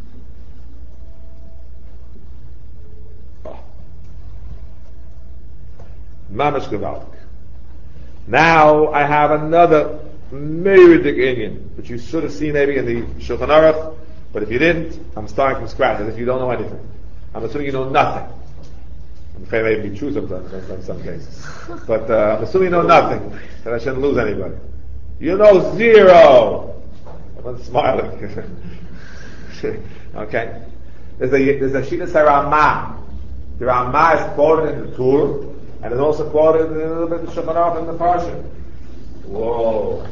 Mamash Gewaldik. Now I have another Meridik Inyan, which you should have seen maybe in the Shulchan Aruch, but if you didn't, I'm starting from scratch, as if you don't know anything. I'm assuming you know nothing. I'm afraid it may be true sometimes in some cases. But I'm assuming you know nothing, that I shouldn't lose anybody. You know zero! Everyone's smiling. Okay? There's a Shitas HaRamah. The Ramah is quoted in the Tur, and it's also quoted in a little bit in the Shulchan Aruch and the Parsha. Whoa.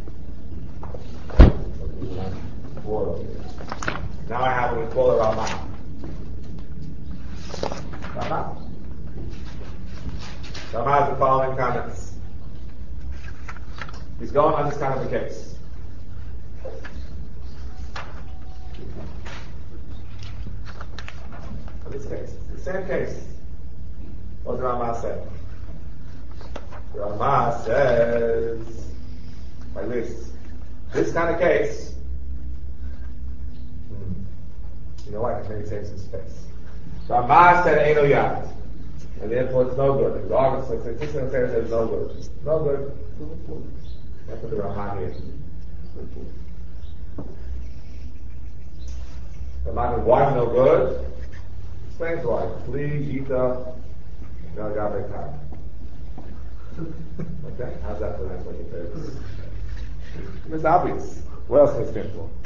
Now I have what we call a Ramah. Ramah? Ramah has the following comments. He's going on this kind of a case. On this case. The same case. What does Ramah say? Ramah says, like this kind of case, you know what, I can maybe save some space. Ramah said, ain't no yad. And therefore it's no good. The argument says, this and says it's no good. No good. That's what the Ramah is. Ramah, why no good? Explains why. Flee, Gita, Nagabe Kar. Okay? How's that for the next one you say? It's obvious. What else can it stand for?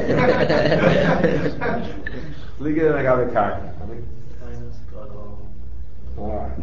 Flee, Gita, Nagabe Kar. I mean, alright.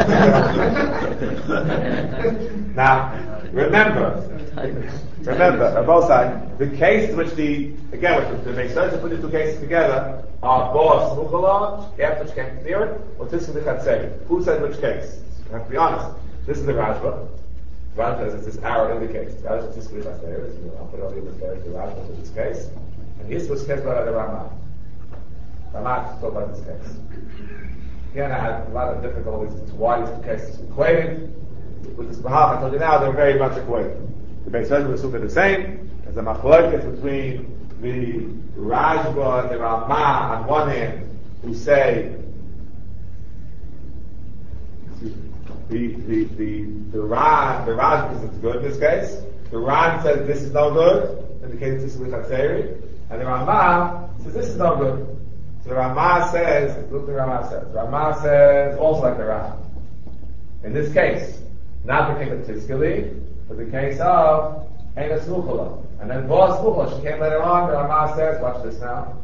Now, remember, on both sides, the case which the Beis Yosef put the two cases together are Boaz Mukhala, after which came clear, or Tiskin the Chatzeri. Who said which case? You have to be honest. This is the Rashba. Rashba says it's this arrow indicates. Rashba is Tiskin the Chatzeri. I'll put it over the third, the Rashba in this case. And here's what's case by the Ramah. Ramah talk about this case. Again, I had a lot of difficulties as to why these two cases are equated. With this Bahaf, I told you now, they're very much equated. The Beis Yosef assume they're the same. There's a machlokes between the Rashba and the Ramah on one hand, who say, the Raj says it's good in this case. The Ran says this is no good, in the case of this is Chatzeri, and the Ramah says this is no good. So the Ramah says, look what the Ramah says. The Ramah says also like the Ran. In this case, not the case of Tiskali, but the case of Eina Smuchula. And then Bo Smuchula, she came later on, the Ramah says, watch this now.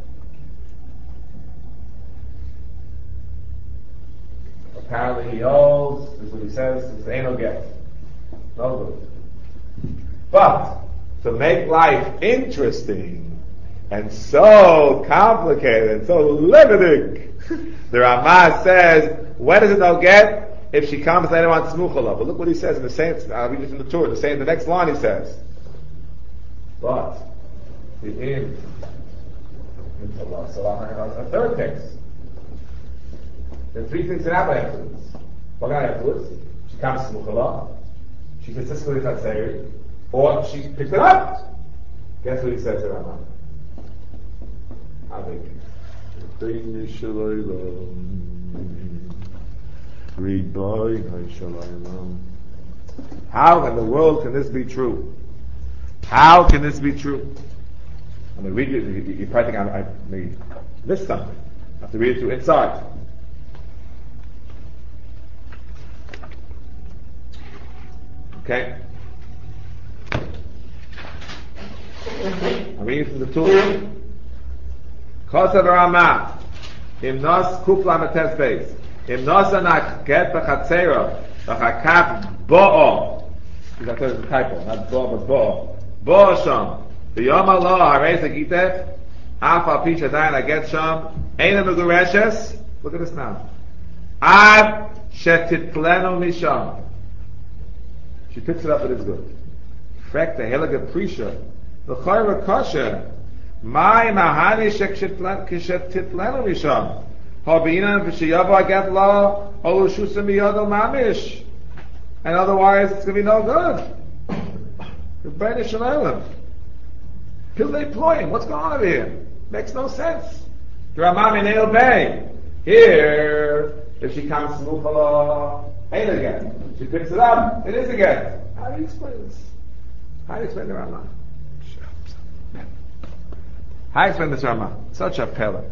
Apparently he holds, this is what he says, this ain't no get. No good. But, to make life interesting, and so complicated, and so limiting, the Ramah says, when is it no get? If she comes later on Smuchala. But look what he says in the same, I'll read it from the Torah, the next line he says. But, the in so a third case. There are three things that happen afterwards. What afterwards? She comes to Mukhala, she says this is what it's Hatzeri, or she picks it up. Guess what he says to Rama? How big? How in the world can this be true? How can this be true? I'm going to read you, you're probably thinking I may miss something. I have to read it to you inside. Okay? I'm reading from the Torah. Kosav Ramah. Im nos kufla metes beis. Im nos anak get b'chatzera. B'chakaf bo'o. That's a typo. Not bo'o, but bo'o. Bo'o sham. B'yom Allah harei segitech. Af al pi shadayin aget sham. Eina megureshes. Look at this now. Ad shetitplenu misham. She picks it up, it is good. Frek the Heliga Prisha. The Chayra Kasha. My Mahani Shekshitlan Kishetitlan Risham. Habina Vishiyava get law, Olushusa Miyadal Mamish. And otherwise it's gonna be no good. The British Shalom. Pillay Ploying, what's going on over here? Makes no sense. Dramami Neil Bay. Here, if she comes to Mufala, ain't again. She picks it up, it is again. How do you explain this? How do you explain the Ramah? How do you explain this Ramah? Such a pella.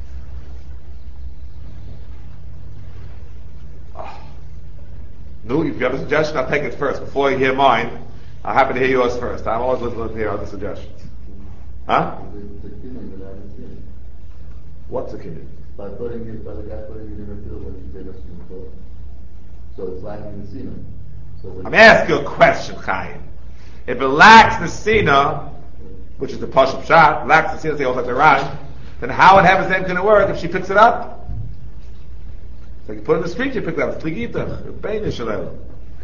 No, if you have a suggestion, I'll take it first. Before you hear mine, I'm happy to hear yours first. I'm always listening to hear other suggestions. Huh? What's a kid? By the guy putting it in her field when she did us in the floor. So it's lacking the semen. I'm asking you a question, Chaim. If it lacks the sina, which is the Pashup shot, lacks the sina, they all like the Ran, then how in heaven's name can it work if she picks it up? So you put it in the street, you pick it up. It's Ligitach, Beinish Shalel.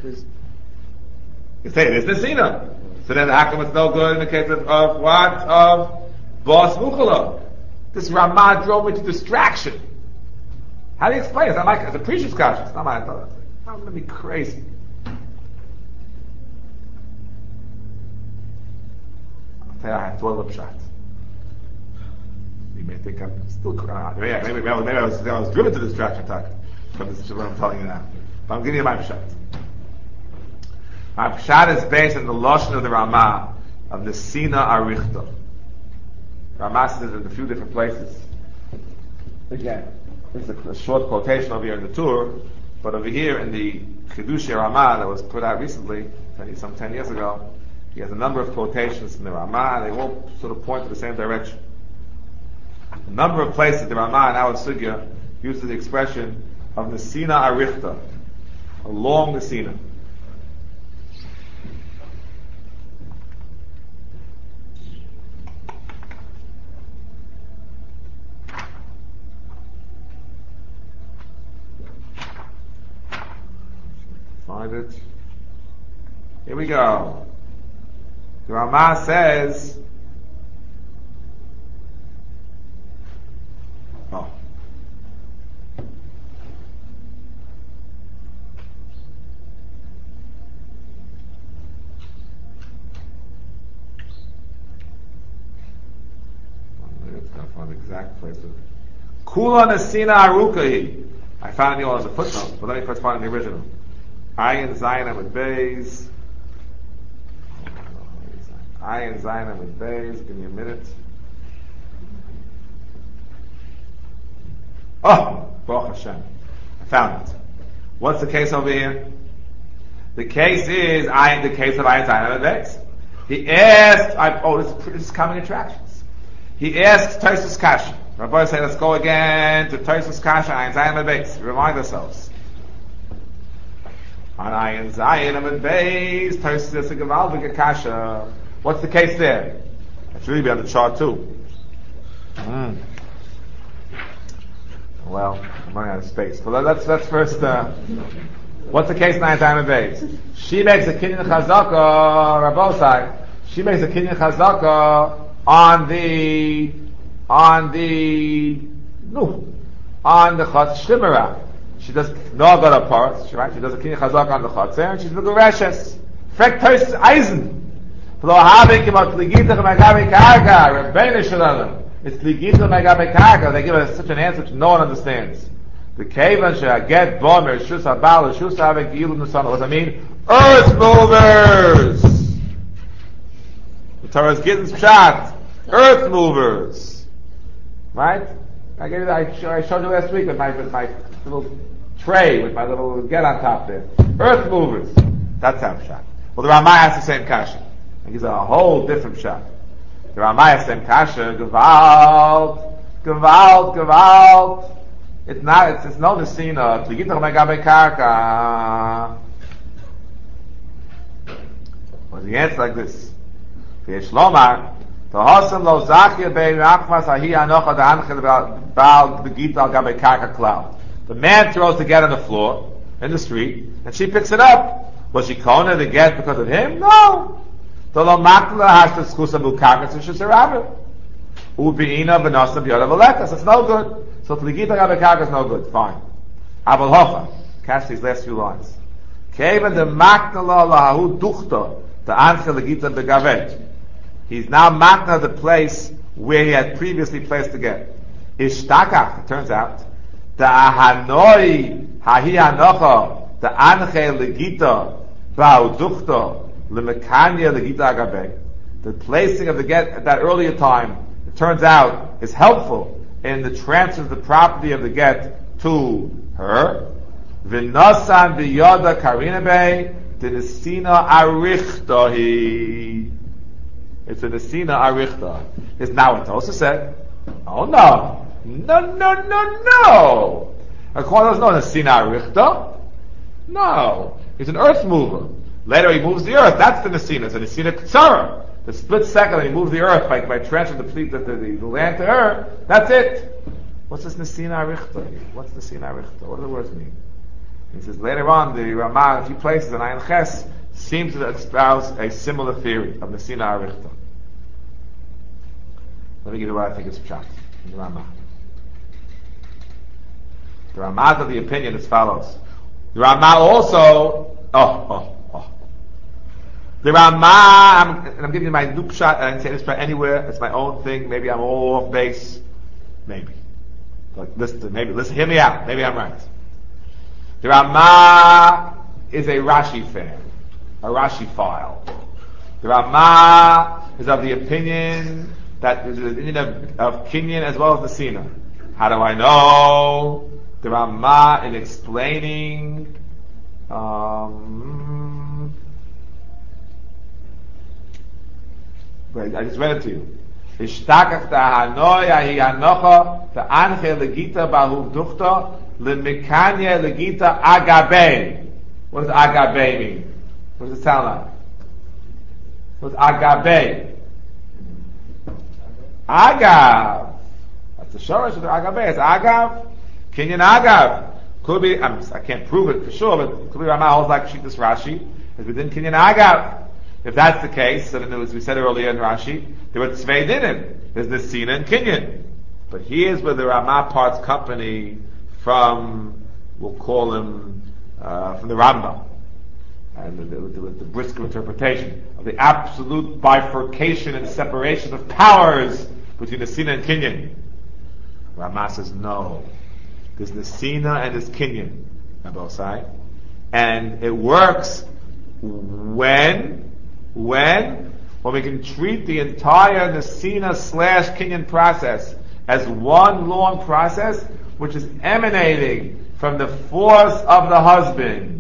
You say it is the sina. So then how come it's no good in the case of what? Of Bas Mukhala. This Ramah drove me to distraction. How do you explain it? It's a preacher's question. It's not my thought. I'm going to be crazy. I'll tell you, I have 12 shots. You may think I'm still crying. Maybe I was driven to distraction talk. From this is what I'm telling you now. But I'm giving you my shot. My shot is based on the Lashon of the Ramah of the Sina Arichta. Ramah says it in a few different places. Again, this is a short quotation over here in the tour. But over here in the Chidushei Ramah that was put out recently, some 10 years ago, he has a number of quotations in the Ramah, and they all sort of point to the same direction. A number of places the Ramah in our Sugya uses the expression of Nesina Arichta, along the Sina. Find it. Here we go. The Ramah says, exact place of Kula Nesina Arukahi. I found it all in the footnote, but let me first find the original. Ayin Zayin with Bays. Ayin Zayin with Bays. Give me a minute. Oh, Baruch Hashem. I found it. What's the case over here? The case is the case of Ayin Zayin with Bays. He asked, this is coming attractions. He asks Tosfos Kasha. Rabbi said, let's go again to Tosfos Kasha, Ayin Zayin with Bays. Remind ourselves. On Ayin Zayin with Bays, Tosfos is a Gevaldige Kasha. What's the case there? It should really be on the chart too. Well, I'm running out of space. But let's first, what's the case in Ayin Zayin with Bays? She makes a Kinyan Chazaka, Rabbosai. She makes a Kinyan Chazaka on the Chatz Shimera. She does no other parts, right? She does a Kinyan Chazaka on the Chatz, and she's the Gureshes. Frek Tois Eisen. It's Ligita Megabe Karga. They give us such an answer which no one understands. The Kavan shall get Bomer, Shus Abal, Shus Avek Yilu Nusana. What does that mean? Earth movers! The Torah is getting shot. Earth movers. Right? I showed you last week with my little tray, with my little get on top there. Earth movers. That's how shot. Well, the Ramah has the same kasha. And gives a whole different shot. The Ramah has the same kasha. Gewalt. It's no Nesina. Pligitach Megabe Karka. Well, the answer like this. V'yesh lomar, Tohosam lo zachia bei rachmas ahi anocha da'anchel ba'al begita al gabe karka klal. The man throws the get on the floor, in the street, and she picks it up. Was she kona the get because of him? No. Tolo matla has to skusa bukarka to shusarabit. Ubi'ina v'nosam yoda v'lekas. It's no good. So pligita gabe karka is no good. Fine. Aval hofa. Catch these last few lines. Kevan de makna lo lahahu duchta da'anchel legita begavet. He's now matna the place where he had previously placed the get. Ishtakach, it turns out, the ahanoi hahi anocha, the anche legita ba'uduchta lemekanya legita agabe. The placing of the get at that earlier time, it turns out, is helpful in the transfer of the property of the get to her. V'nosan biyoda karinabe denesina arichtahi. It's a Nesina Arichta. Is now what Tosa said. Oh no. No. According to no Nesina Arichta. No. He's an earth mover. Later he moves the earth. That's the Nesina. It's a Nesina Ktsara. The split second that he moves the earth by transferring the land to her. That's it. What's this Nesina Arichta? What's Nesina Arichta? What do the words mean? He says later on, the Ramah, in a few places in Ayin Ches, seems to espouse a similar theory of Nesina Arichta. Let me give you what I think is pshat in the Ramah. The Ramah of the opinion is as follows. The Ramah also, the Ramah, I'm giving you my new pshat, and I can say this pshat anywhere, it's my own thing, maybe I'm all off base, maybe. But listen, hear me out, maybe I'm right. The Ramah is a Rashi fan, a Rashi file. The Ramah is of the opinion that there's an opinion of Kinyan as well as the Sina. How do I know? The Ramah in explaining wait, I just read it to you. Ishtakach ta'hanoi ahi anocha ta'anche legita bahu duchta lemekanya legita agabe. What does agabe mean? What does it sound like? What's agabe? Agav. That's the shorish of the agabe. It's agav. Kinyan agav. Could be, I can't prove it for sure, but could be Ramah holds like Shittas Rashi, as within Kinyan agav. If that's the case, then as we said earlier in Rashi, there were Tzvei Dinim. There's the Sina and Kinyan. But here's where the Ramah parts company from, we'll call him, from the Rambam. And with the brisker interpretation of the absolute bifurcation and separation of powers between the Sina and Kinyan. Ramah says no. There's the Sina and there's Kinyan on both sides. And it works when we can treat the entire Nesina / Kinyan process as one long process, which is emanating from the force of the husband.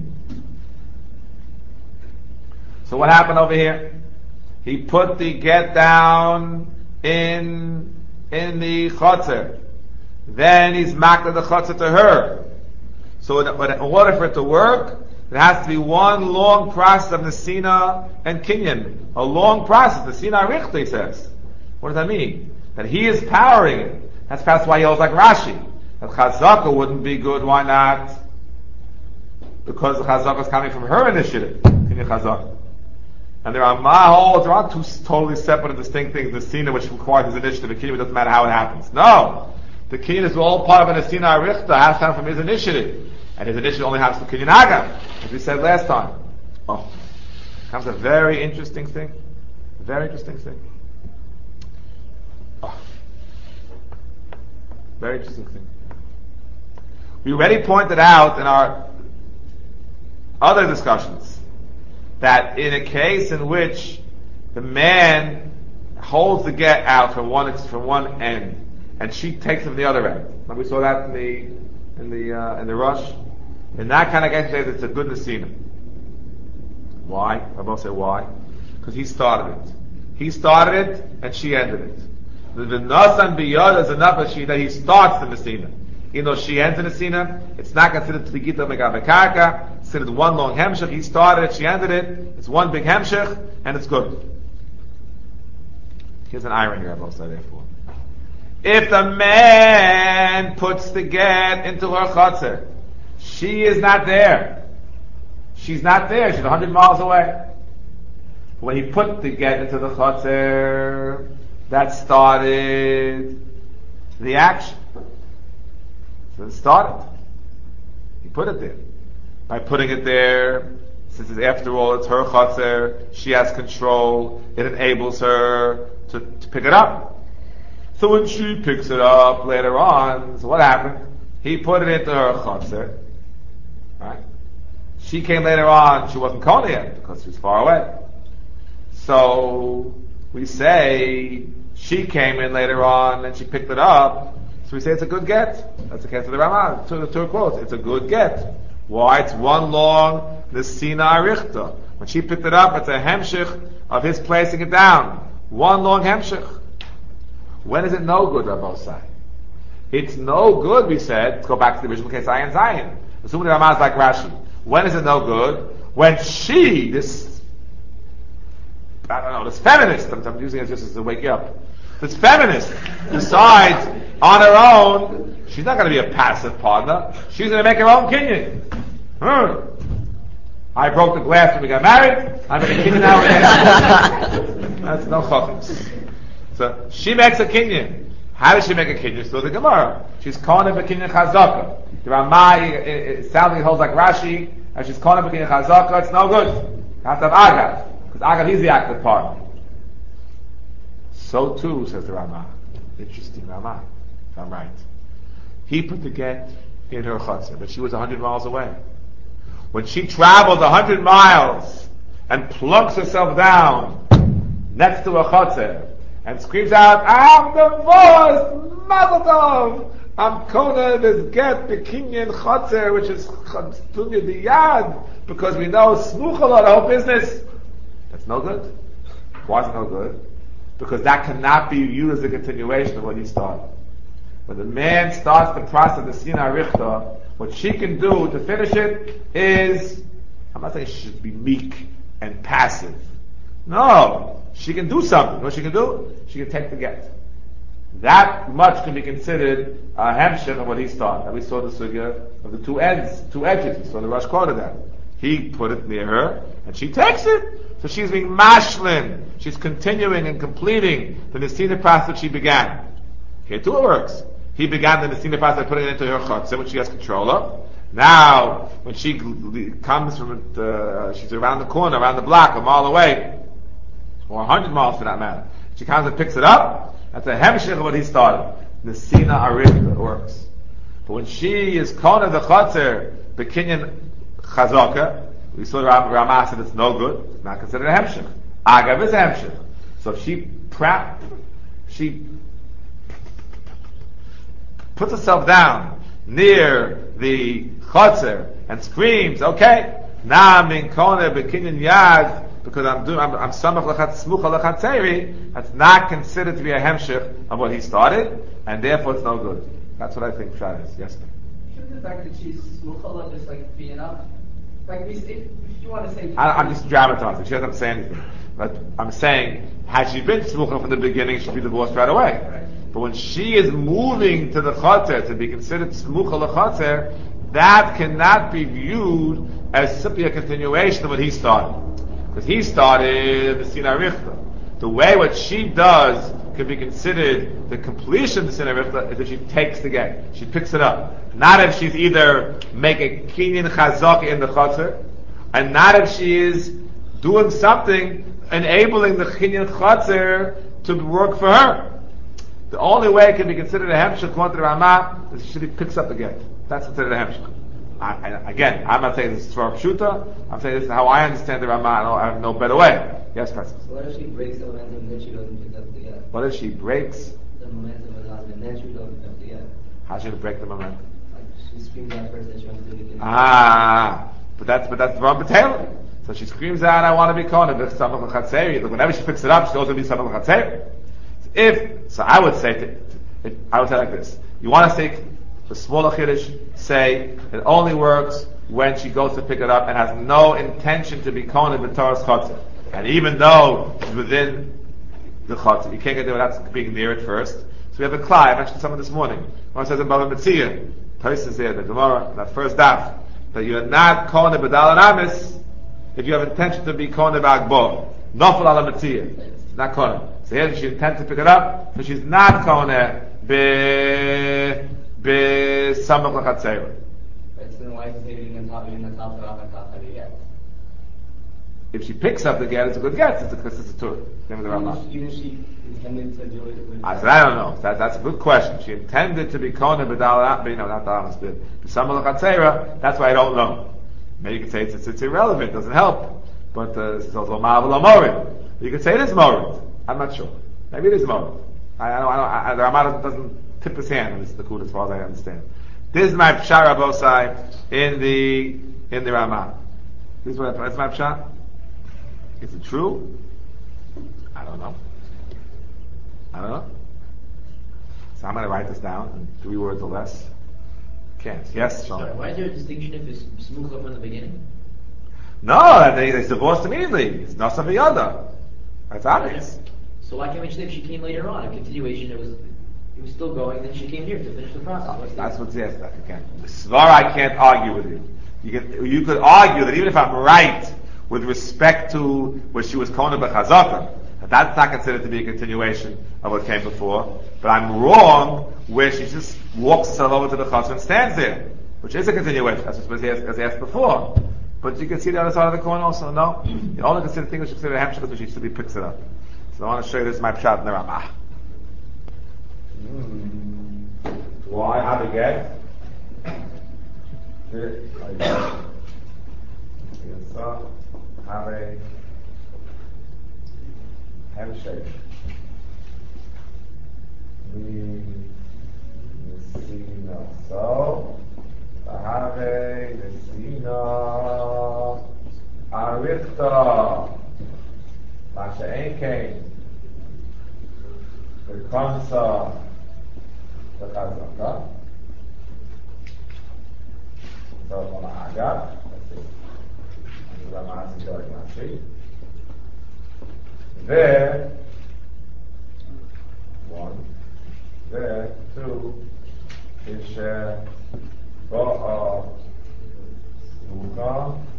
So what happened over here? He put the get down in the chotzer. Then he's maked the chotzer to her. So in order for it to work, it has to be one long process of Nesina and Kinyan. A long process. Nesina Arichta, he says. What does that mean? That he is powering it. That's why he holds like Rashi. That Chazaka wouldn't be good. Why not? Because the Chazaka is coming from her initiative. Kinyan Chazaka. And there are two totally separate and distinct things. Nesina, which requires his initiative, and Kinyan, it doesn't matter how it happens. No! The Kinyan is all part of a Nesina Arichta, has to come from his initiative. And his initiative only happens to Kinyan Agav, as we said last time. Oh. Comes a very interesting thing. Very interesting thing. Oh. Very interesting thing. We already pointed out in our other discussions that in a case in which the man holds the get out from one end and she takes it from the other end. Like we saw that in the rush. In that kind of case, it's a good Nesina. Why? I will say why. Because he started it. He started it and she ended it. The Nasan Biyad is enough that he starts the Nesina. Even though she ends the Nesina, it's not considered to be Gita Megavekaka. It's considered one long Hemshech. He started it, she ended it. It's one big Hemshech, and it's good. Here's an irony I will say therefore. If the man puts the get into her chotzer, she is not there. She's not there. She's 100 miles away. When he put the get into the chotzer, that started the action. So it started. He put it there. By putting it there, since after all it's her chotzer, she has control, it enables her to pick it up. So when she picks it up later on, so what happened? He put it into her chotzer. Right? She came later on, she wasn't Kona yet, because she was far away. So, we say, she came in later on, and she picked it up, so we say it's a good get. That's the case of the Ramah, two quotes. It's a good get. Why? It's one long, Nesina Arichta. When she picked it up, it's a hemshich of his placing it down. One long hemshich. When is it no good, Rabbosai? It's no good, we said, let's go back to the original case, Ayin Zayin. Assuming the Ramah is like Rashi. When is it no good? When this feminist, I'm using it just to wake you up. This feminist decides on her own, she's not going to be a passive partner, she's going to make her own kinyan. I broke the glass when we got married, I'm in a kinyan now again. That's no chachmas. So, she makes a kinyan. How does she make a kinyan? So the Gemara. She's calling it a kinyan chazaka. The Ramah, it sounds like it holds like Rashi, and she's calling it a kinyan chazaka, it's no good. You have to have Agav. Because Agav, he's the active partner. So too, says the Ramah. Interesting Ramah, if I'm right. He put the get in her chutzner, but she was 100 miles away. When she traveled 100 miles and plunks herself down next to a chutzner and screams out, I'm divorced, Mazel Tov! I'm Kona, this get, the Kinyan chutzner, which is Chatunya Diyad, because we know Smuchala, the whole business. That's no good. Why is it no good? Because that cannot be used as a continuation of what he started. When the man starts the process of the Sina Arichta, what she can do to finish it is, I'm not saying she should be meek and passive. No, she can do something. What she can do? She can take the get. That much can be considered a hemshech of what he started. And we saw the sugya of the two edges. We saw the Rosh quoted that. He put it near her, and she takes it. So she's being mashlin. She's continuing and completing the Nesina process that she began. Here too it works. He began the Nesina process by putting it into her chutzah, which she has control of. Now, when she comes from it, she's around the corner, around the block, a mile away, or 100 miles for that matter. She comes and picks it up. That's a hemshech of what he started. Nesina Arichta works. But when she is kona the chutzah, the kinyan chazaka. We saw Ramah said it's no good. It's not considered a hemshech. Agav is a hemshech. So if she puts herself down near the chotzer and screams, okay, now I'm in kone bekinyan yad because I'm samach smucha lechatzeri. That's not considered to be a hemshech of what he started, and therefore it's no good. That's what I think Shad is. Yes, ma'am. Shouldn't the fact that she's smucha just like be enough? Like if you want to say, I'm just dramatizing. She doesn't say anything, but I'm saying, had she been smucha from the beginning, she'd be divorced right away. Right. But when she is moving to the chotzer to be considered smucha lechatzer, that cannot be viewed as simply a continuation of what he started. Because he started the Sinai Richta. The way what she does can be considered the completion of the Sinai Richta is if she takes the get. She picks it up. Not if she's either making kinyan chazak in the chotzer, and not if she is doing something enabling the kinyan chotzer to work for her. The only way it can be considered a hemshech according to the Ramah is if she picks up the get. That's considered a hemshech. Again, I'm not saying this is for Pshuta. I'm saying this is how I understand the Ramah. I have no better way. Yes, Pastor. so what if she breaks the momentum and then she doesn't pick up the get? What if she breaks? The momentum of the husband, then she doesn't pick up the get. How should it break the momentum? Like she screams out first that she wants to do the get. But that's wrong B'Taylor. So she screams out, I want to be Kona, whenever she picks it up, she goes to be Samach L'Chatzeri. So I would say like this. You want to say the smaller Kiddush, say it only works when she goes to pick it up and has no intention to be Kona B'Torah's Chotzer. And even though she's within the Chotzer, you can't get there without being near it first. So we have a Klai, I mentioned someone this morning. One says in Bava Metzia, Tosis there, the Gemara, that first daf, that you're not Kona B'Dal and Amis if you have intention to be Kona B'Agbor. Nofel ala Metzia. It's not Kona. So here she intends to pick it up, so she's not Kona Samach L'Chatzeri. Right, so then why is it in the top of the get? If she picks up the get, it's a good get. It's a Torah. Name of the Ramah. Even if she intended to do it with... I said, I don't know. That's a good question. She intended to be Kona B'Dal, not Dalamas, but Samach L'Chatzeri. That's why I don't know. Maybe you could say it's irrelevant, it doesn't help. But this is also Ma'av L'Morid. You could say it is Morid. I'm not sure. Maybe it is Morid. The Ramah doesn't tip his hand on this Nakud as far as I understand. This is my Pshar Rabosai in the Ramah. This is my Pshar. Is it true? I don't know. So I'm going to write this down in 3 words or less. Can't. Yes, Sean? Sorry, why is there a distinction if it's smucha from the beginning? No, they divorced immediately. It's Nasa V'Yada. That's obvious. So why can't we just think she came later on? A continuation, it was still going, then she came here to finish the process. That's what's yes, that you can't. The Svar, I can't argue with you. You could argue that even if I'm right with respect to where she was Kona B'Chazaka, that's not considered to be a continuation of what came before. But I'm wrong where she just walks herself over to the chazan and stands there, which is a continuation. That's what was asked before. But you can see the other side of the coin also. No, you only consider things which you consider hamshach when she simply picks it up. So I want to show you this is my pshat in the Ramah. Why have a get? Have a handshake. We see no. So, have a Nesina Arichta. Masha Einkein. The Kansa. The Chazaka. So, on Aga. Let's see. There, 1. There, 2. Is Ba'a Smucha.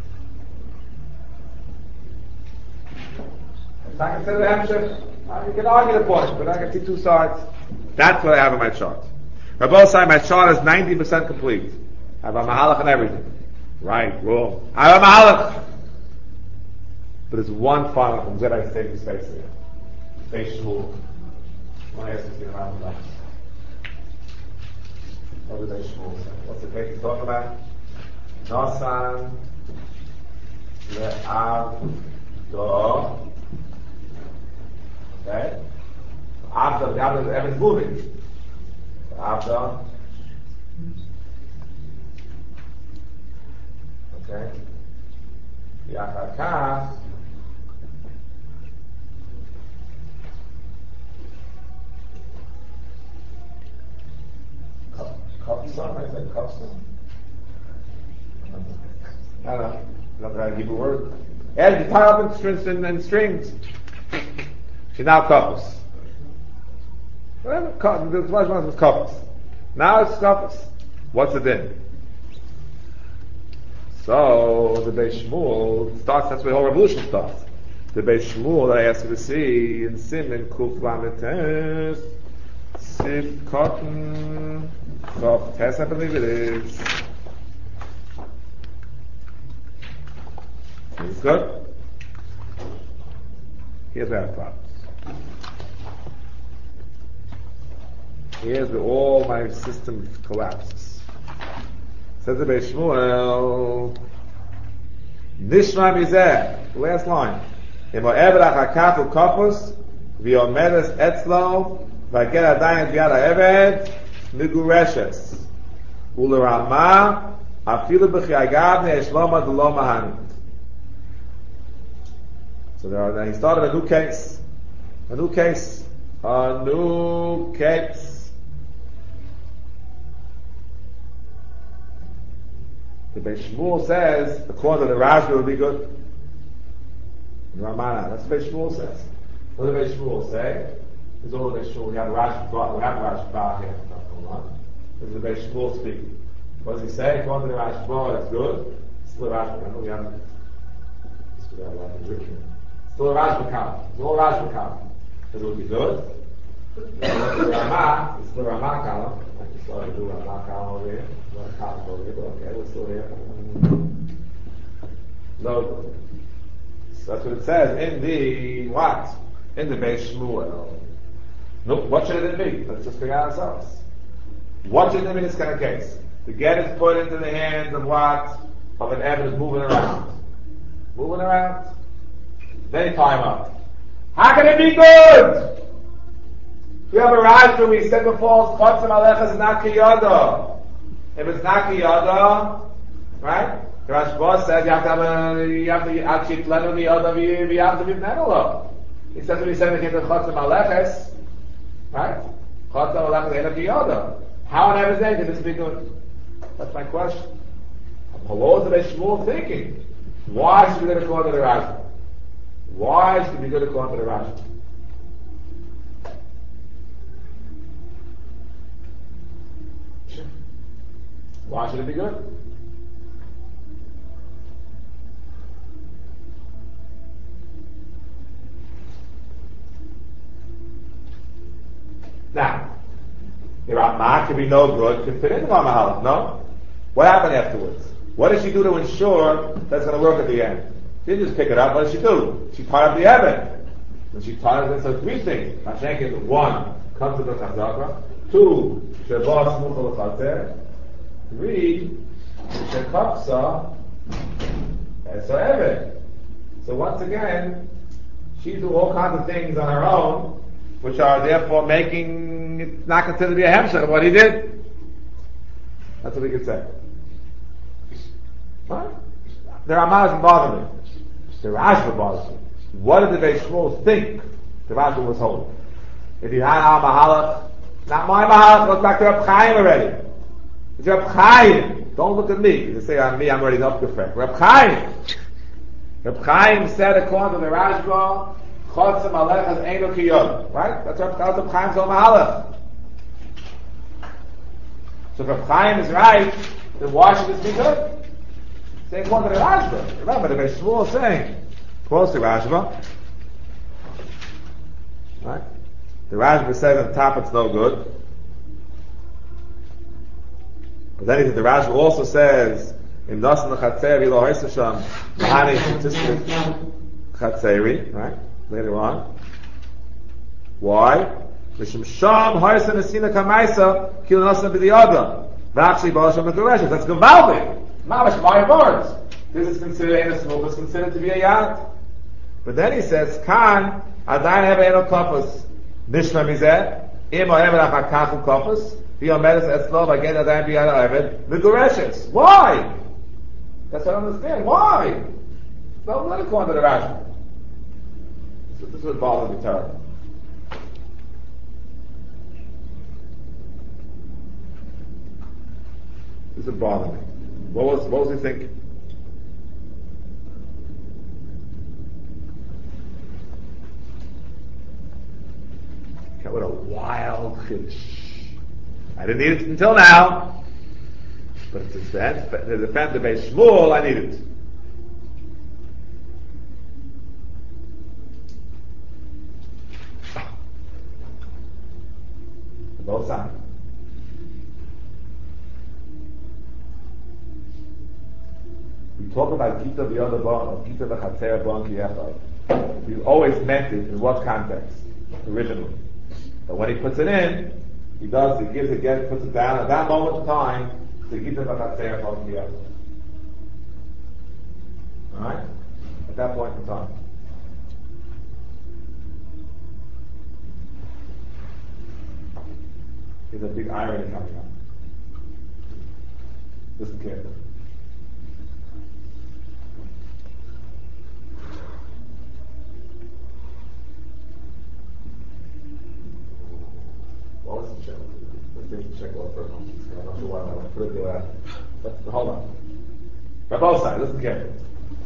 It's not considered a hemshech. You can argue the point, but I can see 2 sides. That's what I have in my chart. Rabbi say my chart is 90% complete. I have a mahalach and everything. Right, wrong. I have a mahalach. But there's one final thing that I save the space here. Space shul. I want to ask you around the next. What is a shul? What's the case to talk about? Nasan Le'avdo. Okay? Avdo, the Avdo, everything's moving. Avdo. Okay? Yachakach. Kapsa, I said kapsa. I don't know. Not the right Hebrew word. And you tie up in strings. She's now couples. Whatever, the first one was couples. Now it's couples. What's it in? So the Beis Shmuel starts. That's where the whole revolution starts. The Beis Shmuel that I asked you to see in Siman Kuf Lametes Sif Cotton Chof Tes, I believe it is. Is it good? Here's where I have problems. Here's where all my system collapses. Says the Beis Shmuel, Nishma Mizeh, last line. Imo Eved HaKaf Ukopus, V'yomedes Etzlo, V'ager Adayin B'yad HaEved, Migureshes. U'lerama, Afilu B'chiagav Ne'eshloma D'lo Mahanit. So then he started a new case. A new case. The Beis Shmuel says, according to the Rashba, it would be good. The Ramana, that's what Beis Shmuel says. What does Beis Shmuel say? This is all the Beis Shmuel. We have Rashba here. This is the Beis Shmuel speaking. What does he say? According to the Rashba, it's good. Still a Rashba. I know we haven't. Still a Rashba count. It's all Rashba count. It would be good. The Ramah, it's the Ramah column. I can start to do Ramah column over here. Not a column over here, but okay, we're still here. No. So that's what it says in the what? In the Beis Shmuel. No, what should it be? Let's just figure out ourselves. What should it be in this kind of case? The get is put into the hands of what? Of an evidence moving around. Moving around. Then you tie him up. How can it be good? We have a Rashba, we said before, Chotzim Alecha is not Kiyada. If it's not Kiyada, right? The Rashba says you have to actually let him be Yada, you have to be Menela. He says when he said in the case of Chotzim Aleches, right? Chotzim Alecha is not Kiyada. How on earth can this be good? That's my question. What was the Beis Shmuel thinking? Why should we go according to the Rashba? Why should we go according to the Rashba? Why should it be good? Now, the Ramah can be no good, can fit in the Mahalach, no? What happened afterwards? What did she do to ensure that's going to work at the end? She didn't just pick it up, what did she do? She tied up the Evan. And she tied it into three things. One, comes to the Chazaka. Two, Shabbat Smuchal Chater. Three, Shekapsa, and so Evan. So once again, she do all kinds of things on her own, which are therefore making it not considered to be a hemshech of what he did. That's what we could say. Huh? The Ramah doesn't bother me. The Rashba bothers me. What did the Beis Shmuel think the Rashba was holding? If he had our Mahalach, not my Mahalach, goes back to Reb Chaim already. It's Reb Chaim. Don't look at me. You say on me, I'm already not perfect. Reb Chaim. Reb Chaim said according to the Rashba, Chotzim Alechas Eino Kiyod. Right? That's Reb Chaim's own Mahalach. So if Reb Chaim is right, then why should this be good? Say according to the Rashba. Remember, the Beis Shmuel is saying, close to Rashba. Right? The Rashba says on top it's no good. But then the Rashba also says, in Nasan Chatzeri lo Haisasham, Hani Statistic Chatzeri, right? Later on. Why? Mishum Sham Haisan Asina Kamaisa Kil Nasan B'Diyada. V'achli B'Asham Mekureshes. That's Gavaldi. Mamash my words. this is considered a smooth, it's considered to be a yad. But then he says, Kan, Adain Heva Eno Kofus, Nishma Mizeh, Imo Heva Achakachu Kofus, V'yomeres Etzlo, V'aged Adain B'yad Ha'eved, V'gureshes. Why? That's what I don't understand. Why? Well, let it go under the Rashi. This would bother me terribly. This would bother me. What was he thinking? What a wild chiddush. I didn't need it until now, but to defend the Beis Shmuel, I need it. Both sides. We talk about Gita V'Yoda Bon, or Gita V'Chatzer Bon Kiyechad. We've always meant it in what context? Originally. But when he puts it in, he gives it again, puts it down. At that moment of time, the Gita V'Chatzer Bon Kiyechad. Alright? At that point in time. There's a big irony coming up. Listen carefully. Well, let's check. Let's check what for a moment. I'm not sure why I want to put it there. But hold on. By both sides, listen carefully.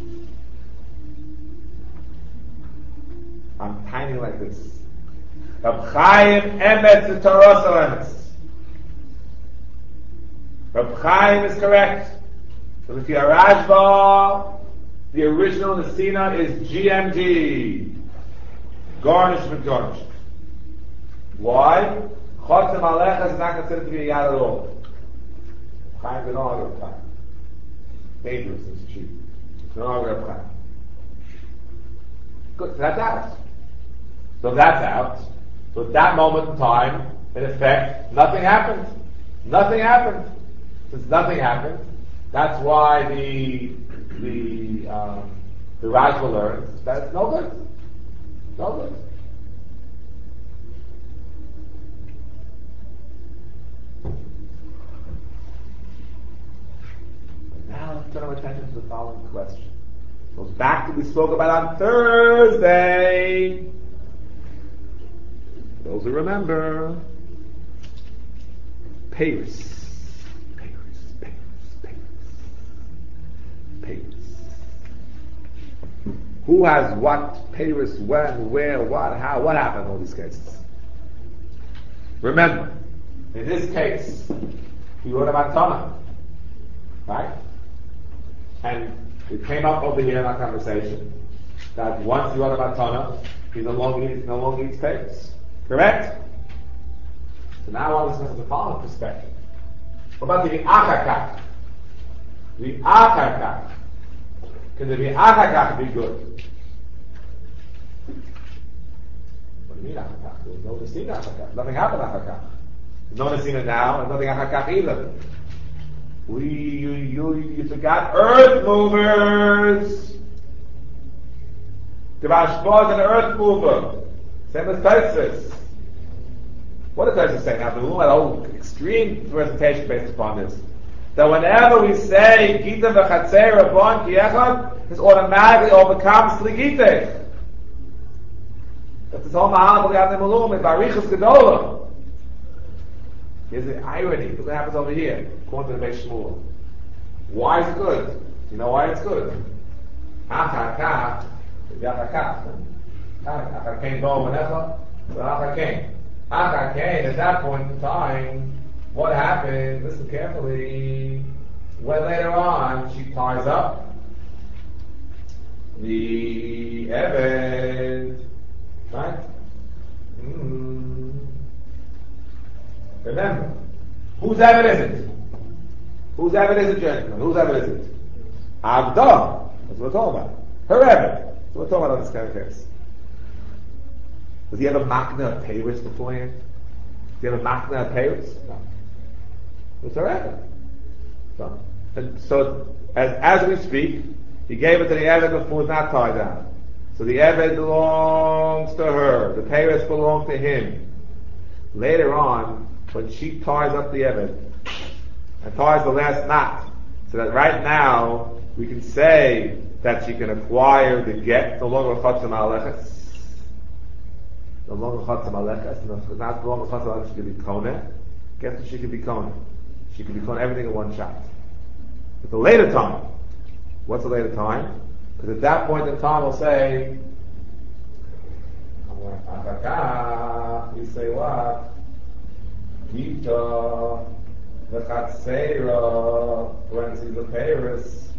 I'm tiny like this. Reb Chaim emet the Torah emes. Reb Chaim is correct. So if you are Rashba, the original Nesina is GMG. Garnished with garnished. Why? Chotem Alecha is not considered to be a yad at all. Reb Chaim did not argue Reb Chaim. Dangerous and cheap. Did not argue Reb Chaim. Good, so that's out. So that's out. So at that moment in time, in effect, nothing happened. Nothing happened. Since nothing happened, that's why the Rashba learns that it's no good. No good. But now let's turn our attention to the following question. It goes back to what we spoke about on Thursday. Those who remember, Paris. Who has what, Paris, when, where, what, how, what happened in all these cases? Remember, in this case, he wrote about Tana, right? And it came up over here in our conversation that once he wrote about Tana, he no longer eats Paris. Correct? So now I want to discuss the following perspective. What about the Achakach? The Achakach. Can the Achakach be good? What do you mean Achakach? There's no Nesina Achakach. Nothing happened Achakach. There's no Nesina now, and nothing Achakach either. You forgot earth movers. The Rashba is an earth mover. Same as Taisus. What does Taisus say? Now, the Lula had a whole extreme presentation based upon this. That whenever we say Gita v'Chatzer Rabban Kiyechad, this automatically overcomes the Gita. That's this whole Mahalach B'Gad Ne'malum is Barichas Gedolah. Here's the irony. Look what happens over here, according to the Beis Shmuel. Why is it good? You know why it's good? Achakach, Yachakach. Achakain bo manecha, Achakain. Achakain, at that point in time, what happened? Listen carefully. When later on she ties up the Eved, right? Remember, whose Eved is it? Whose Eved is it, gentlemen? Whose Eved is it? Avdah. That's what we're talking about. Her Eved. That's what we're talking about in this kind of case. Does he have a makna of Paris beforehand? Does he have a makna of Paris? No. It's her Eved. So as we speak, He gave it to the Eved before it was not tied down. So the Eved belongs to her. The Paris belongs to him. Later on, when she ties up the Eved and ties the last knot, so that right now we can say that she can acquire the get, no longer chatzim aleches, no longer chatzim aleches, not no longer chatzim aleches, she can be koneh. Guess what she can be koneh? She can be koneh everything in one shot. At the later time, what's the later time? Because at that point in time we'll say, we say what? Gita, the Chatzeira, parentheses the Paris,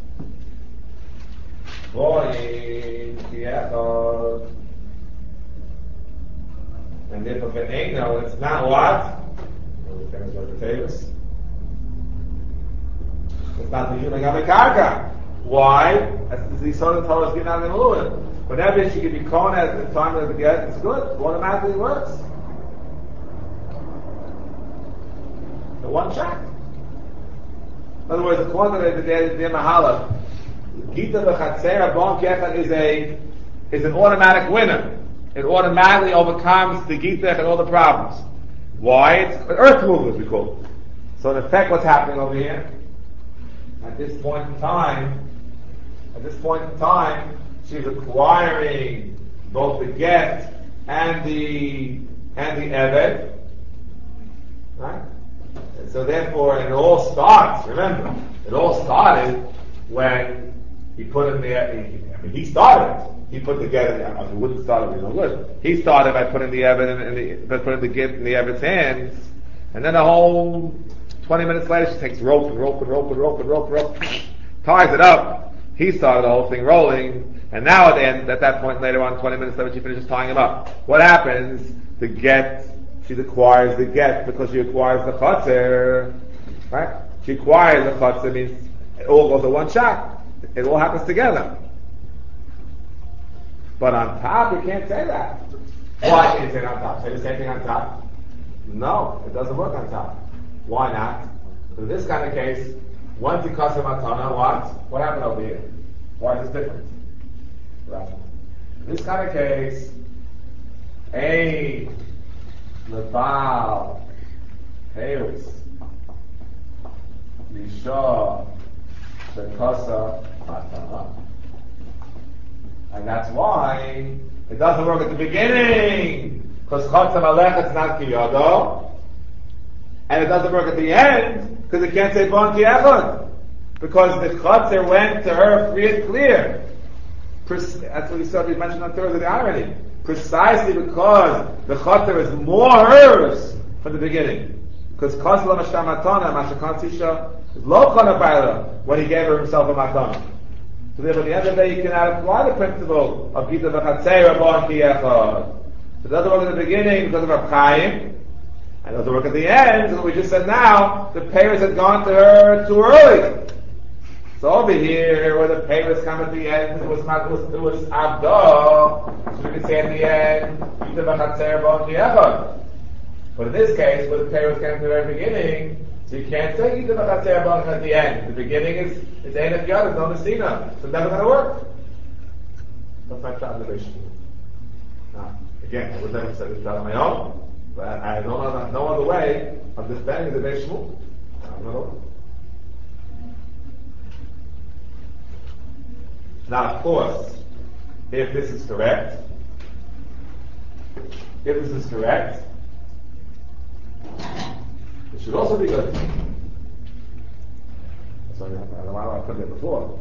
Boy, Kiechad, and if of it ain't no, it's not what? The Paris was the Paris. It's not the human Karka. Why? As the Southern Torah is getting out of the Lewin. Whenever she can be called at the time of the get, it's good. It automatically works. The one shot. In other words, according to the Mahala, Gita v'chatzera bon kechad is an automatic winner. It automatically overcomes the Gita and all the problems. Why? It's an earth movement, we call it. So in effect, what's happening over here? At this point in time, she's acquiring both the get and the Eved. Right? And so therefore, it all starts, remember, it all started when he put in he started. He put the get in, he wouldn't start it, no good. He started by putting the Eved by putting the get in the Eved's hands, and then the whole 20 minutes later, she takes rope, ties it up. He started the whole thing rolling, and now at that point later on, 20 minutes later, she finishes tying him up. What happens? The get, she acquires the get because she acquires the chotzer, right? She acquires the chotzer means it all goes in one shot. It all happens together. But on top, you can't say that. Why can't you say it on top? Say the same thing on top? No, it doesn't work on top. Why not? In this kind of case, once you cuss him matana, what happened over here? Why is this different? Right. In this kind of case, a lebal Paris Lisha Shekasa Matana. And that's why it doesn't work at the beginning, because Chatzam Alech is not Kiyado. And it doesn't work at the end, because it can't say Bon Kiechad. Because the Chatzar went to her free and clear. That's what we mentioned on Thursday, the irony. Precisely because the Chatzar is more hers from the beginning. Because Chazla Mashamatana, Mashakantisha, is lo Chana Baila, when he gave her himself a Matana. So therefore, at the end of the day, you cannot apply the principle of Gita V'Chatzera Bon Kiechad. So it doesn't work at the beginning because of Rav Chaim, and it doesn't work at the end, so we just said now, the payers had gone to her too early. So over here, where the payers come at the end, it was Abdo, so we could say at the end, Gita V'Chatzera Bon Kiechad. But in this case, where the payers came to the very beginning, so you can't say Gita V'Chatzera Bon Kiechad at the end. The beginning is Ein of Yad, it's no Messina. So it's never going to work. That's my observation. Now, again, I would never say this on my own, but I don't know no other way of understanding the Beis Shmuel. I don't know. Now, of course, if this is correct, it should also be good. So I don't know why I put it before.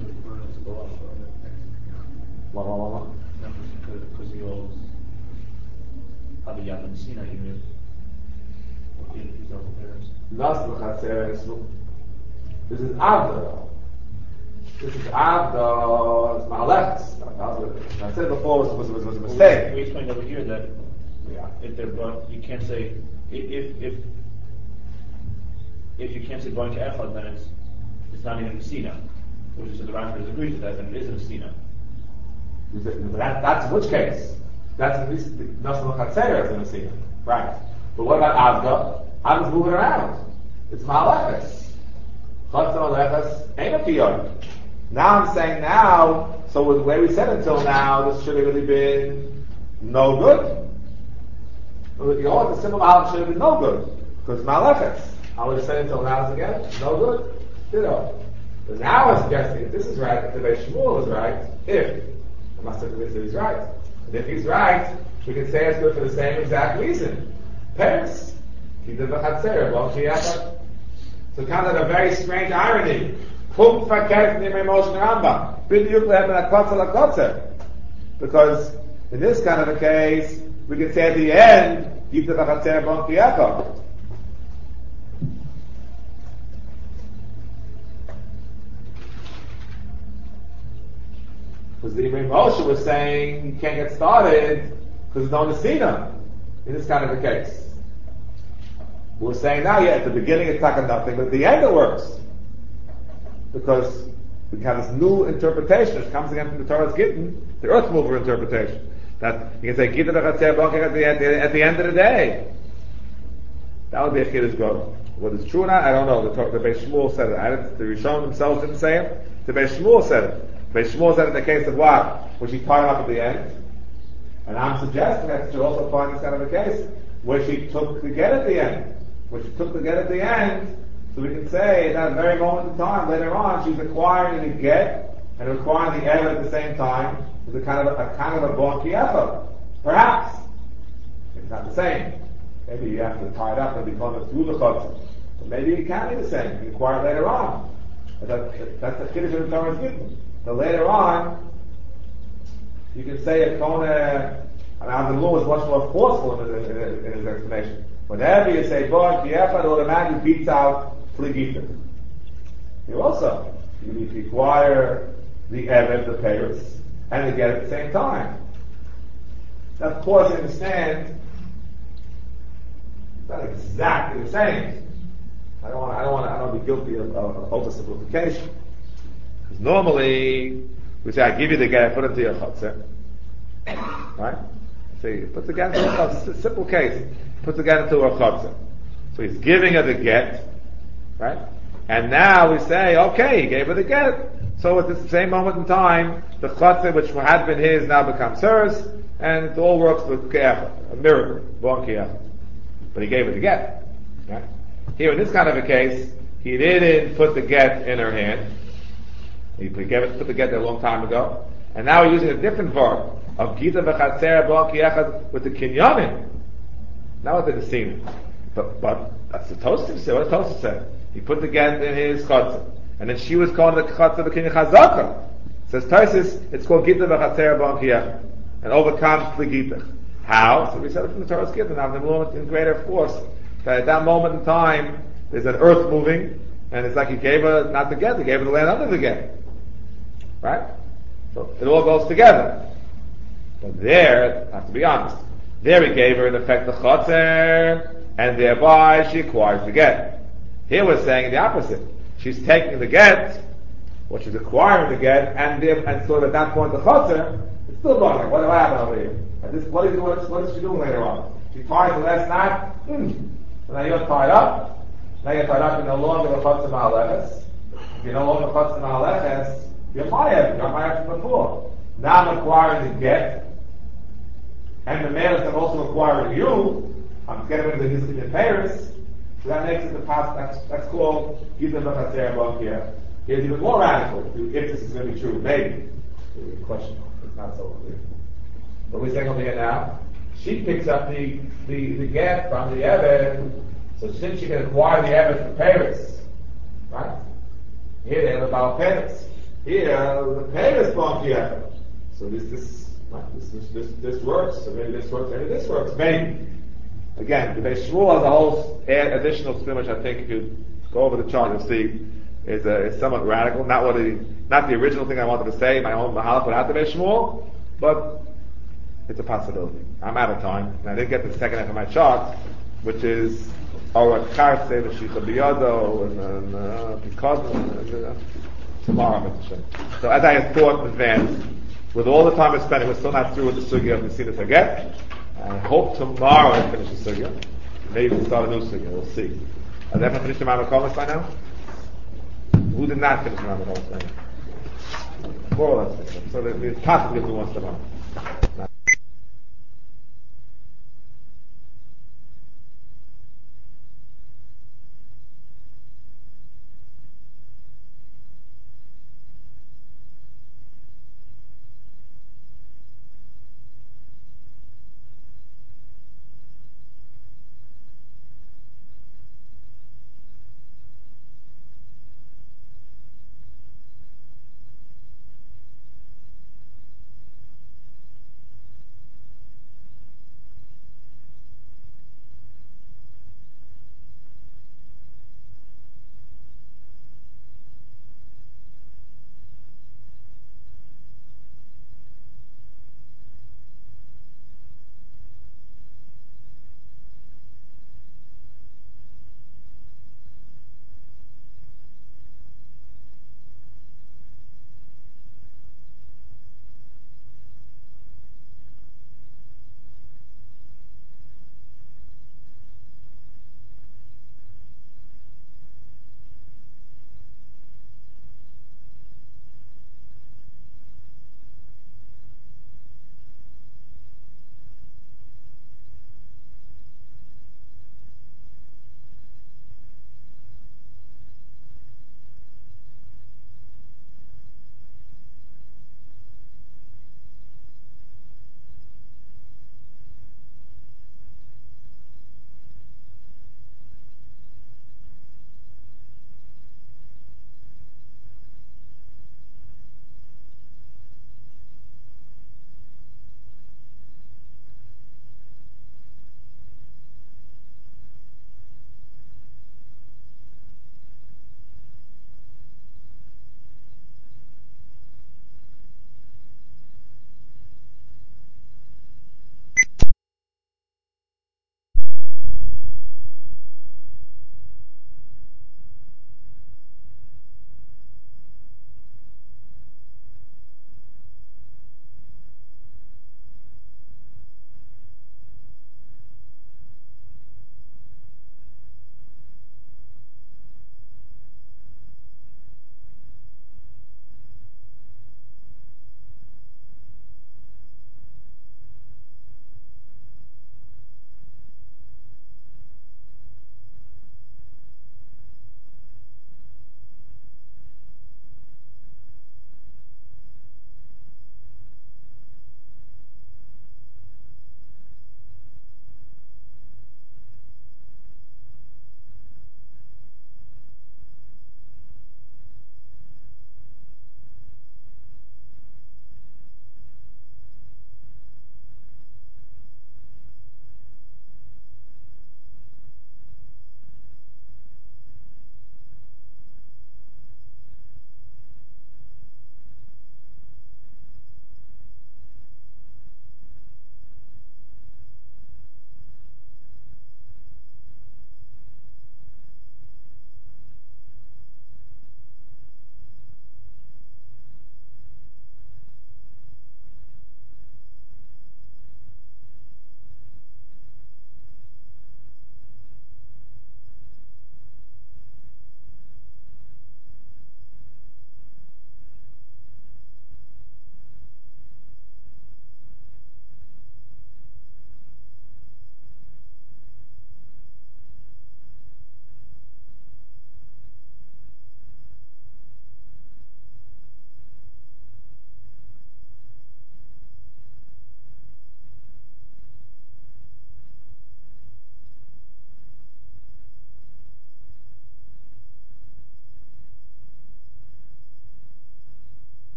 What? Because he owes Abiyad and Sina, even if he's over there. This is Avda. This is Avda. It's Ma'alex. I said it before was a mistake. We explained over here that if they're brought, you can't say if you can't say going to Echad, then it's not even a Messina. Which is the Rambam has agreed to that, then it is a Messina. That's in which case? That's at least Nasal Chatzera is a Messina. Right. But what about Avda? Avda's moving around. It's Ma'aleches. Chatzah Ma'aleches ain't a Piyot. Now I'm saying now, so with the way we said until now, this should have really been no good. You know, the simple mahalach should have been no good. Because malachas. I would have said until now again, no good. You know. But now I'm suggesting if this is right, if the Beis Shmuel is right, if I must have convinced that he's right. And if he's right, we can say it's good for the same exact reason. Parents. So it comes out a very strange irony. Because in this kind of a case, we can say at the end, because the Imam Moshe was saying you can't get started because there's no Nesina in this kind of a case. We're saying now, yeah, at the beginning it's talking nothing, but at the end it works. Because we have this new interpretation, which comes again from the Torah's Gittin, the earth mover interpretation. That you can say, Gittin at the end of the day. That would be a Kiddush Gadol. What is true or not, I don't know. The Beis Shmuel said it. The Rishon themselves didn't say it. The Beis Shmuel said it. Beis Shmuel said it in the case of what? Which he tied up at the end. And I'm suggesting that you should also find this kind of a case where she took the get at the end. Where she took the get at the end, so we can say at that very moment in time, later on, she's acquiring the get and acquiring the ever at the same time. It's a kind of a bon kiefa. Perhaps. It's not the same. Maybe you have to tie it up and become a tzulachot. But maybe it can be the same. You acquire it later on. But that's the Kiddush of the Torah's given. So later on, you can say a kona, and the law is much more forceful in his explanation. Whenever you say bon kiefa, it automatically beats out pligita. You also, you need to acquire the evet, the payers, and the get at the same time. Now, of course, you understand, it's not exactly the same. I don't want to be guilty of oversimplification. Because normally, we say, I give you the get, put it into your chutzah. Right? See, put the get into a chutzah. It's a simple case. Put the get into a chutzah. So he's giving her the get, right? And now we say, okay, he gave her the get. So at the same moment in time, the chutzah, which had been his, now becomes hers, and it all works with ke'echa, a miracle, bon ke'echa. But he gave her the get. Right? Here, in this kind of a case, he didn't put the get in her hand. He put the get there a long time ago. And now we're using a different verb of Gita v'chatzera bon ke'echa with the kinyanim. Not with the Nesina. But that's the Tosif said. What does Tosif say? He put the get in his chutzah. And then she was called the chutzah b'kinyan chazaka. Says Tosif, it's called Gita v'chatzera bon ke'echa. And overcomes the Gita. How? So we said it from the Torah's Gita. Now the moment in greater force. That at that moment in time, there's an earth moving, and it's like he gave her not the get, he gave her the land under the get. Right? So it all goes together. But there, I have to be honest, there he gave her in effect the chotzer, and thereby she acquires the get. Here we're saying the opposite. She's taking the get, or she's acquiring the get, and so at that point the chotzer, it's still going. What happened over here? What is she doing later on? She ties the last night. So now you're tied up. You're no longer a chotzer ma'aleches. If you're no longer a chotzer ma'aleches, you're ma'aleches from before. Now I'm acquiring the get, and the males have also acquired you. I'm getting rid of the history of Paris. So that makes it the past. That's called Gita v'chatzera bon ke'echa. Here's even more radical. If this is going to be true, maybe. Question. It's not so clear. But we're saying over here now, she picks up the get from the Eved, so since she can acquire the Eved for Paris, right? Here they have about Paris. Here, the Paris bon ke'echa. So this works, so maybe this works, maybe this works, maybe. Again, the Beis Shmuel has a whole additional spin, which I think if you go over the chart, you'll see is somewhat radical. Not the original thing I wanted to say, my own mahalach without the Beis Shmuel, but it's a possibility. I'm out of time, and I didn't get the second half of my chart, which is Orat Karse, the Shita Biyado, and Pikod, tomorrow. So as I had thought in advance, with all the time we're spending, we're still not through with the sugya of Nesina Saget. I hope tomorrow I finish the sugya. Maybe we'll start a new sugya, we'll see. Has everyone finished the Ma'amar Komas by now? Who did not finish the Ma'amar Komas by now? more or less. So that it's possible to get to one step on.